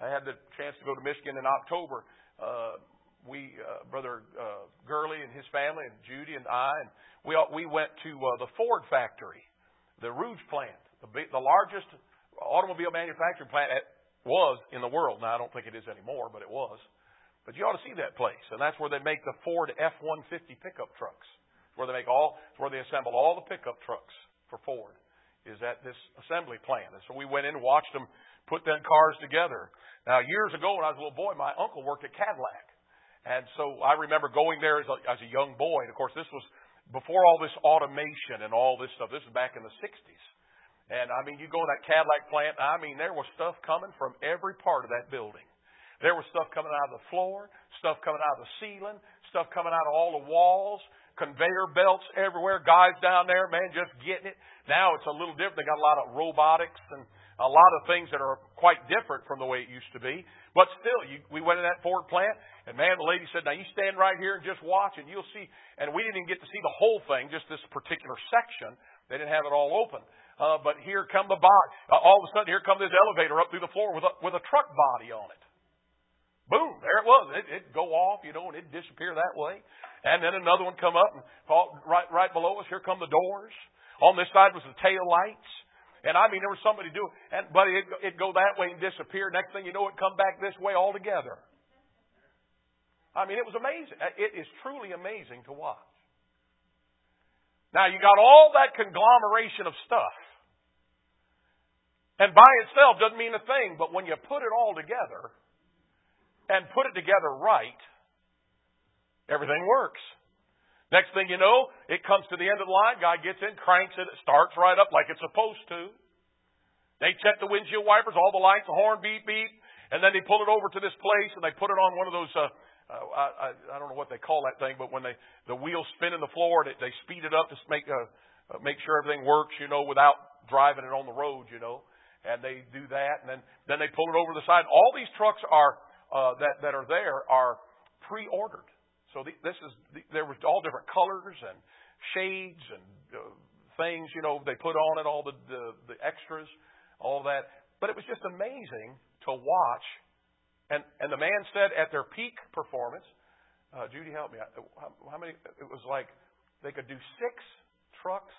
I had the chance to go to Michigan in October. Uh, we, uh, Brother uh, Gurley and his family, and Judy and I, and we all, we went to uh, the Ford factory, the Rouge plant, the, big, the largest automobile manufacturing plant at, was in the world. Now, I don't think it is anymore, but it was. But you ought to see that place. And that's where they make the Ford F one fifty pickup trucks. It's where they make all, it's where they assemble all the pickup trucks for Ford, is at this assembly plant. And so we went in and watched them put them cars together. Now, years ago when I was a little boy, my uncle worked at Cadillac. And so I remember going there as a, as a young boy. And, of course, this was before all this automation and all this stuff. This was back in the sixties. And, I mean, you go in that Cadillac plant, I mean, there was stuff coming from every part of that building. There was stuff coming out of the floor, stuff coming out of the ceiling, stuff coming out of all the walls, conveyor belts everywhere, guys down there, man, just getting it. Now it's a little different. They got a lot of robotics and a lot of things that are quite different from the way it used to be. But still, you, we went in that Ford plant, and man, the lady said, now you stand right here and just watch, and you'll see. And we didn't even get to see the whole thing, just this particular section. They didn't have it all open. Uh, but here come the body. Uh, all of a sudden, here comes this elevator up through the floor with a, with a truck body on it. Boom, there it was. It, it'd go off, you know, and it'd disappear that way. And then another one come up, and fall, right, right below us, here come the doors. On this side was the tail lights. And I mean, there was somebody doing, and buddy, it'd, it'd go that way and disappear. Next thing you know, it'd come back this way altogether. I mean, it was amazing. It is truly amazing to watch. Now, you got all that conglomeration of stuff. And by itself doesn't mean a thing, but when you put it all together and put it together right, everything works. Next thing you know, it comes to the end of the line, guy gets in, cranks it, it starts right up like it's supposed to. They check the windshield wipers, all the lights, the horn, beep, beep, and then they pull it over to this place and they put it on one of those, uh, uh, I, I don't know what they call that thing, but when they the wheels spin in the floor, they, they speed it up to make uh, uh, make sure everything works, you know, without driving it on the road, you know. And they do that, and then, then they pull it over to the side. All these trucks are uh, that that are there are pre-ordered. So the, this is the, there was all different colors and shades and uh, things, you know, they put on it, all the, the the extras, all that. But it was just amazing to watch. And and the man said at their peak performance, uh, Judy, help me. How, how many? It was like they could do six trucks,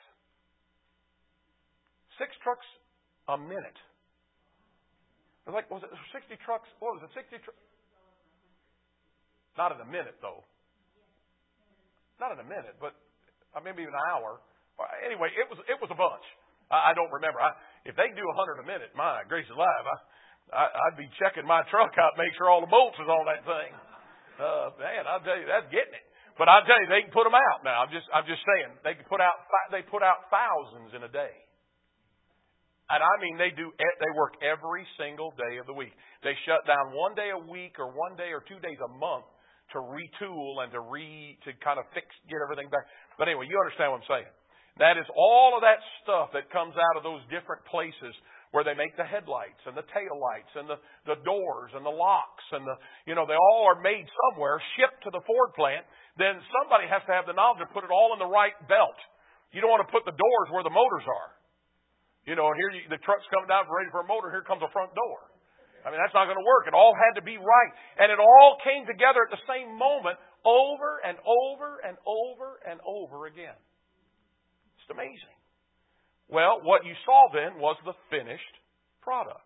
six trucks a minute. It was like was it sixty trucks? What was it? Sixty trucks? Not in a minute though. Not in a minute, but maybe an hour. Anyway, it was it was a bunch. I, I don't remember. I, if they do a hundred a minute, my grace alive, I, I, I'd be checking my truck out, make sure all the bolts is on that thing. Uh, man, I'll tell you, that's getting it. But I'll tell you, they can put them out now. I'm just I'm just saying they can put out they put out thousands in a day. And I mean, they do. They work every single day of the week. They shut down one day a week or one day or two days a month to retool and to re to kind of fix, get everything back. But anyway, you understand what I'm saying. That is all of that stuff that comes out of those different places where they make the headlights and the tail lights and the, the doors and the locks and the, you know, they all are made somewhere, shipped to the Ford plant. Then somebody has to have the knowledge to put it all in the right belt. You don't want to put the doors where the motors are. You know, and here you, the truck's coming down ready for a motor. Here comes a front door. I mean, that's not going to work. It all had to be right. And it all came together at the same moment over and over and over and over again. It's amazing. Well, what you saw then was the finished product.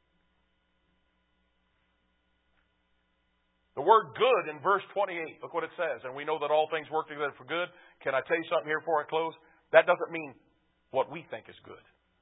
The word good in verse twenty-eight, look what it says. And we know that all things work together for good. Can I tell you something here before I close? That doesn't mean what we think is good.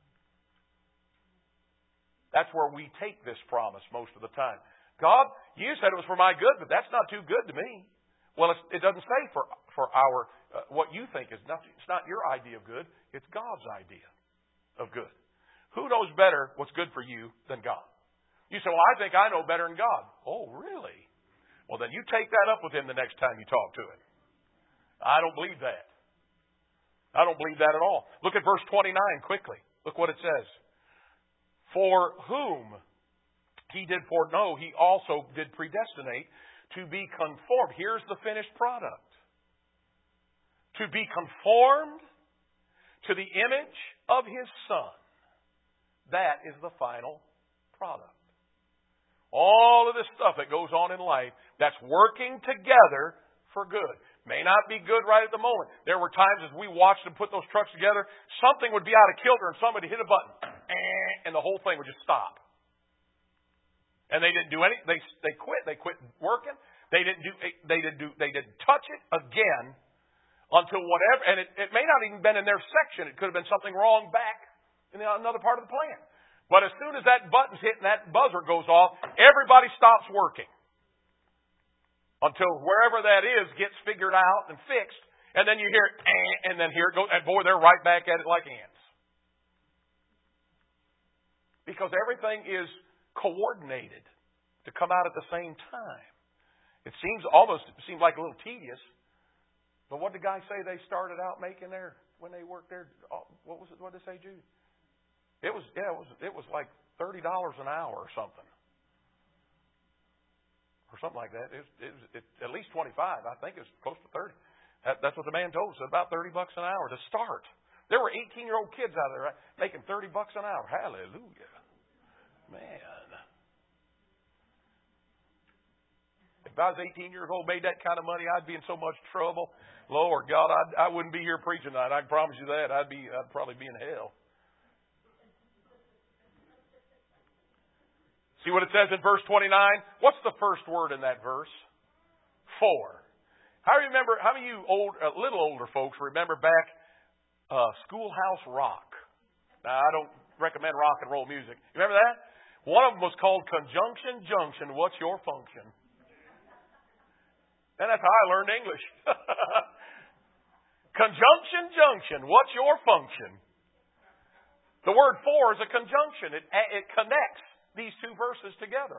That's where we take this promise most of the time. God, you said it was for my good, but that's not too good to me. Well, it's, it doesn't say for for our uh, what you think is nothing. It's not your idea of good. It's God's idea of good. Who knows better what's good for you than God? You say, well, I think I know better than God. Oh, really? Well, then you take that up with Him the next time you talk to Him. I don't believe that. I don't believe that at all. Look at verse twenty-nine quickly. Look what it says. For whom He did foreknow, He also did predestinate to be conformed. Here's the finished product. To be conformed to the image of His Son. That is the final product. All of this stuff that goes on in life that's working together for good. May not be good right at the moment. There were times as we watched them put those trucks together, something would be out of kilter and somebody hit a button. And the whole thing would just stop. And they didn't do any, they, they quit. They quit working. They didn't do, they didn't do, they didn't touch it again until whatever, and it, it may not even been in their section. It could have been something wrong back in another part of the plant. But as soon as that button's hit and that buzzer goes off, everybody stops working. Until wherever that is gets figured out and fixed. And then you hear it, and then here it goes. And boy, they're right back at it like ants. Because everything is coordinated to come out at the same time. It seems almost, it seems like a little tedious. But what did the guy say they started out making there when they worked there? What was it? What did they say, Jude? It was, yeah, it was, it was like thirty dollars an hour or something. Or something like that. It was, it was it, at least twenty-five. I think it was close to thirty. That, that's what the man told us. About thirty bucks an hour to start. There were eighteen-year-old kids out there making thirty bucks an hour. Hallelujah. Man. If I was eighteen years old, made that kind of money, I'd be in so much trouble. Lord God, I'd, I wouldn't be here preaching tonight. I can promise you that. I'd be, I'd probably be in hell. See what it says in verse twenty-nine? What's the first word in that verse? For. I remember, how many of you old, uh, little older folks remember back uh, Schoolhouse Rock? Now, I don't recommend rock and roll music. You remember that? One of them was called Conjunction Junction. What's your function? And that's how I learned English. Conjunction Junction. What's your function? The word for is a conjunction. It, it connects these two verses together.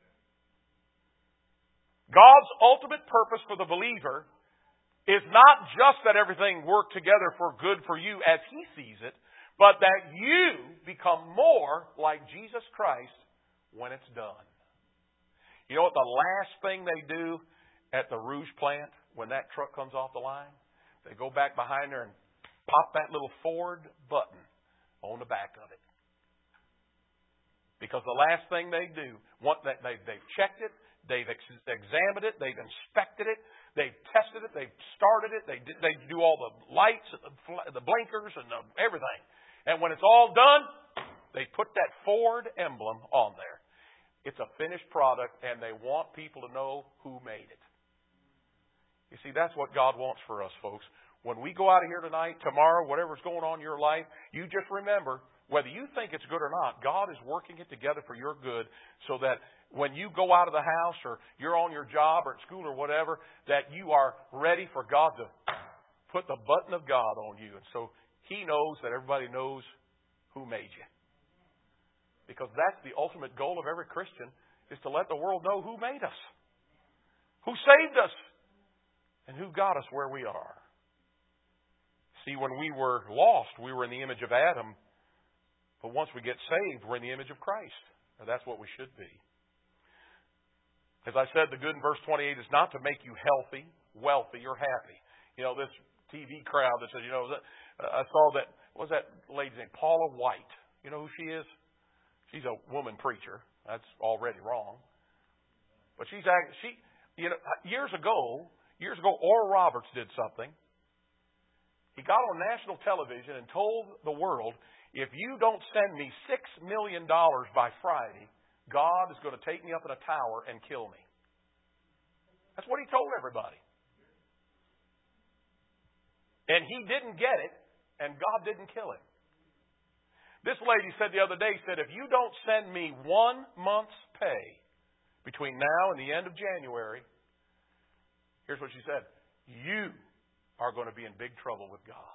God's ultimate purpose for the believer is not just that everything work together for good for you as He sees it, but that you become more like Jesus Christ when it's done. You know what the last thing they do at the Rouge plant when that truck comes off the line? They go back behind there and pop that little Ford button on the back of it. Because the last thing they do, what they, they, they've checked it, they've ex- examined it, they've inspected it, they've tested it, they've started it, they they do all the lights, the, the blinkers, and the, everything. And when it's all done, they put that Ford emblem on there. It's a finished product, and they want people to know who made it. You see, that's what God wants for us, folks. When we go out of here tonight, tomorrow, whatever's going on in your life, you just remember, whether you think it's good or not, God is working it together for your good so that when you go out of the house or you're on your job or at school or whatever, that you are ready for God to put the button of God on you. And so He knows that everybody knows who made you. Because that's the ultimate goal of every Christian, is to let the world know who made us, who saved us, and who got us where we are. See, when we were lost, we were in the image of Adam. But once we get saved, we're in the image of Christ. Now, that's what we should be. As I said, the good in verse twenty-eight is not to make you healthy, wealthy, or happy. You know, this T V crowd that says, you know, I saw that, what was that lady's name? Paula White. You know who she is? She's a woman preacher. That's already wrong. But she's, she, you know, years ago, years ago, Oral Roberts did something. He got on national television and told the world, if you don't send me six million dollars by Friday, God is going to take me up in a tower and kill me. That's what he told everybody. And he didn't get it, and God didn't kill him. This lady said the other day, said, if you don't send me one month's pay between now and the end of January, here's what she said, you are going to be in big trouble with God.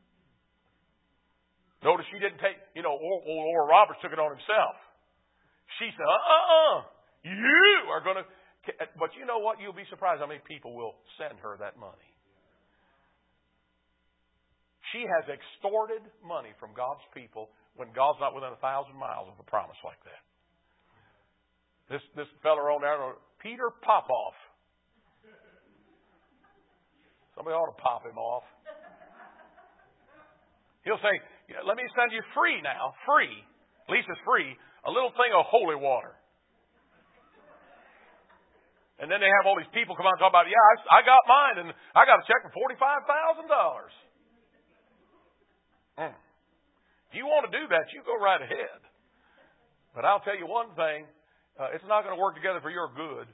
Notice she didn't take, you know, old Oral Roberts took it on himself. She said, uh-uh, you are going to, but you know what? You'll be surprised how many people will send her that money. She has extorted money from God's people when God's not within a thousand miles of a promise like that. This this fella on there, Peter Popoff. Somebody ought to pop him off. He'll say, let me send you free now, free, at least it's free, a little thing of holy water. And then they have all these people come out and talk about, yeah, I, I got mine, and I got a check for forty-five thousand dollars. Mm. If you want to do that, you go right ahead. But I'll tell you one thing, uh, it's not going to work together for your good.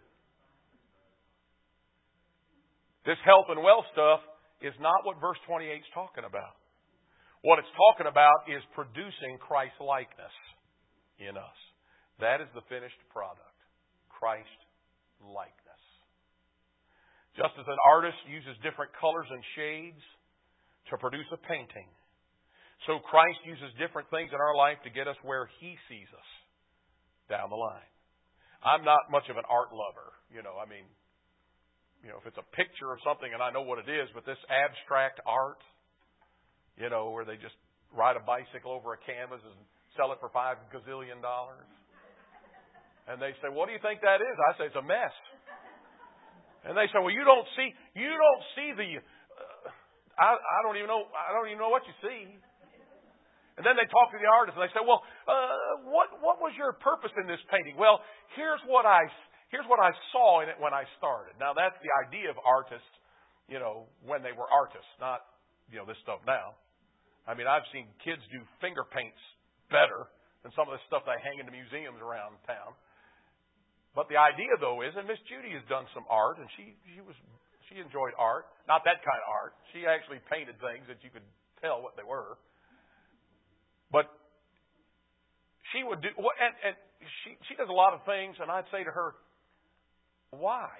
This health and wealth stuff is not what verse twenty-eight is talking about. What it's talking about is producing Christ-likeness in us. That is the finished product. Christ-likeness. Just as an artist uses different colors and shades to produce a painting, so Christ uses different things in our life to get us where He sees us down the line. I'm not much of an art lover. You know, I mean, you know, if it's a picture of something and I know what it is, but this abstract art, you know, where they just ride a bicycle over a canvas and sell it for five gazillion dollars. And they say, what do you think that is? I say, it's a mess. And they say, well, you don't see, you don't see the, uh, I, I don't even know, I don't even know what you see. And then they talk to the artist and they say, well, uh, what, what was your purpose in this painting? Well, here's what I, here's what I saw in it when I started. Now that's the idea of artists, you know, when they were artists, not, you know, this stuff now. I mean, I've seen kids do finger paints better than some of the stuff they hang in the museums around town. But the idea, though, is, and Miss Judy has done some art, and she she was she enjoyed art. Not that kind of art. She actually painted things that you could tell what they were. But she would do, and, and she she does a lot of things, and I'd say to her, why?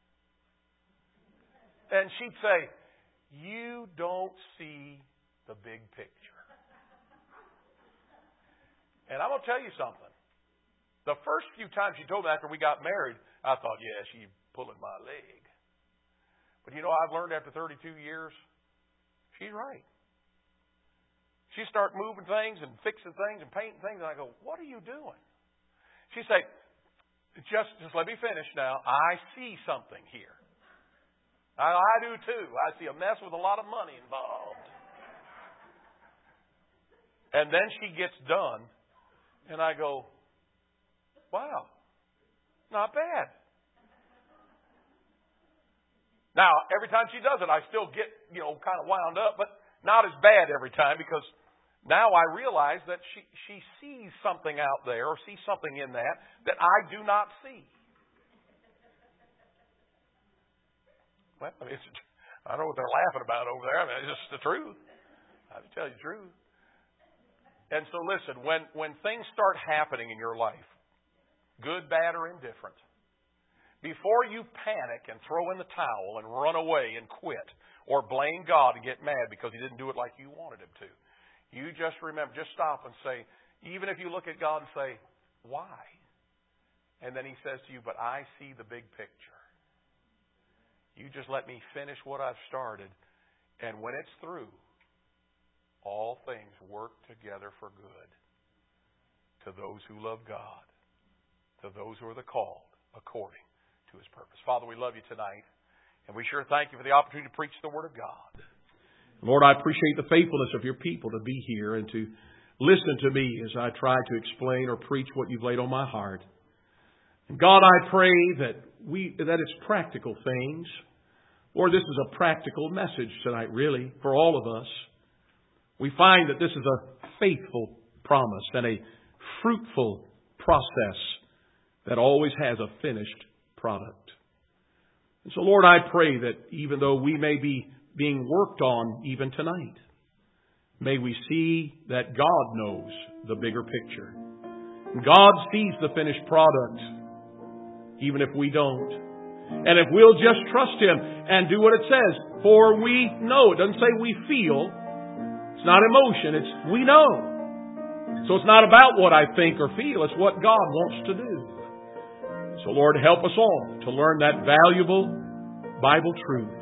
And she'd say, you don't see the big picture. And I'm going to tell you something. The first few times she told me after we got married, I thought, yeah, she's pulling my leg. But you know, I've learned after thirty-two years, she's right. She start moving things and fixing things and painting things, and I go, what are you doing? She'd say, just, just let me finish now. I see something here. I, I do too. I see a mess with a lot of money involved. And then she gets done, and I go, wow, not bad. Now, every time she does it, I still get, you know, kind of wound up, but not as bad every time, because now I realize that she, she sees something out there or sees something in that that I do not see. Well, I mean, it's, I don't know what they're laughing about over there. I mean, it's just the truth. I tell you the truth. And so listen, when, when things start happening in your life, good, bad, or indifferent, before you panic and throw in the towel and run away and quit or blame God and get mad because He didn't do it like you wanted Him to, you just remember, just stop and say, even if you look at God and say, why? And then He says to you, but I see the big picture. You just let me finish what I've started, and when it's through, all things work together for good to those who love God, to those who are the called according to His purpose. Father, we love You tonight, and we sure thank You for the opportunity to preach the Word of God. Lord, I appreciate the faithfulness of Your people to be here and to listen to me as I try to explain or preach what You've laid on my heart. And God, I pray that we that it's practical things. Lord, this is a practical message tonight, really, for all of us. We find that this is a faithful promise and a fruitful process that always has a finished product. And so, Lord, I pray that even though we may be being worked on even tonight, may we see that God knows the bigger picture. God sees the finished product, even if we don't. And if we'll just trust Him and do what it says, for we know. It doesn't say we feel. It's not emotion. It's we know. So it's not about what I think or feel. It's what God wants to do. So Lord, help us all to learn that valuable Bible truth.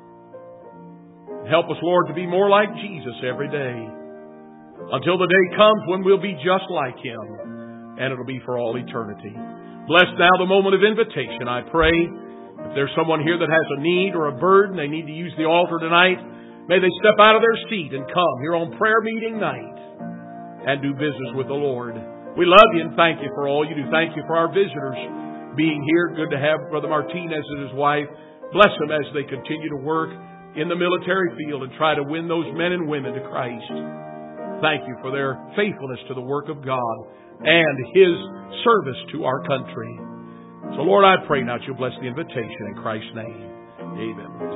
Help us, Lord, to be more like Jesus every day, until the day comes when we'll be just like Him, and it'll be for all eternity. Bless now the moment of invitation, I pray. If there's someone here that has a need or a burden, they need to use the altar tonight, may they step out of their seat and come here on prayer meeting night and do business with the Lord. We love You and thank You for all You do. Thank You for our visitors being here. Good to have Brother Martinez and his wife. Bless them as they continue to work in the military field and try to win those men and women to Christ. Thank you for their faithfulness to the work of God and His service to our country. So, Lord, I pray now that you'll bless the invitation in Christ's name. Amen.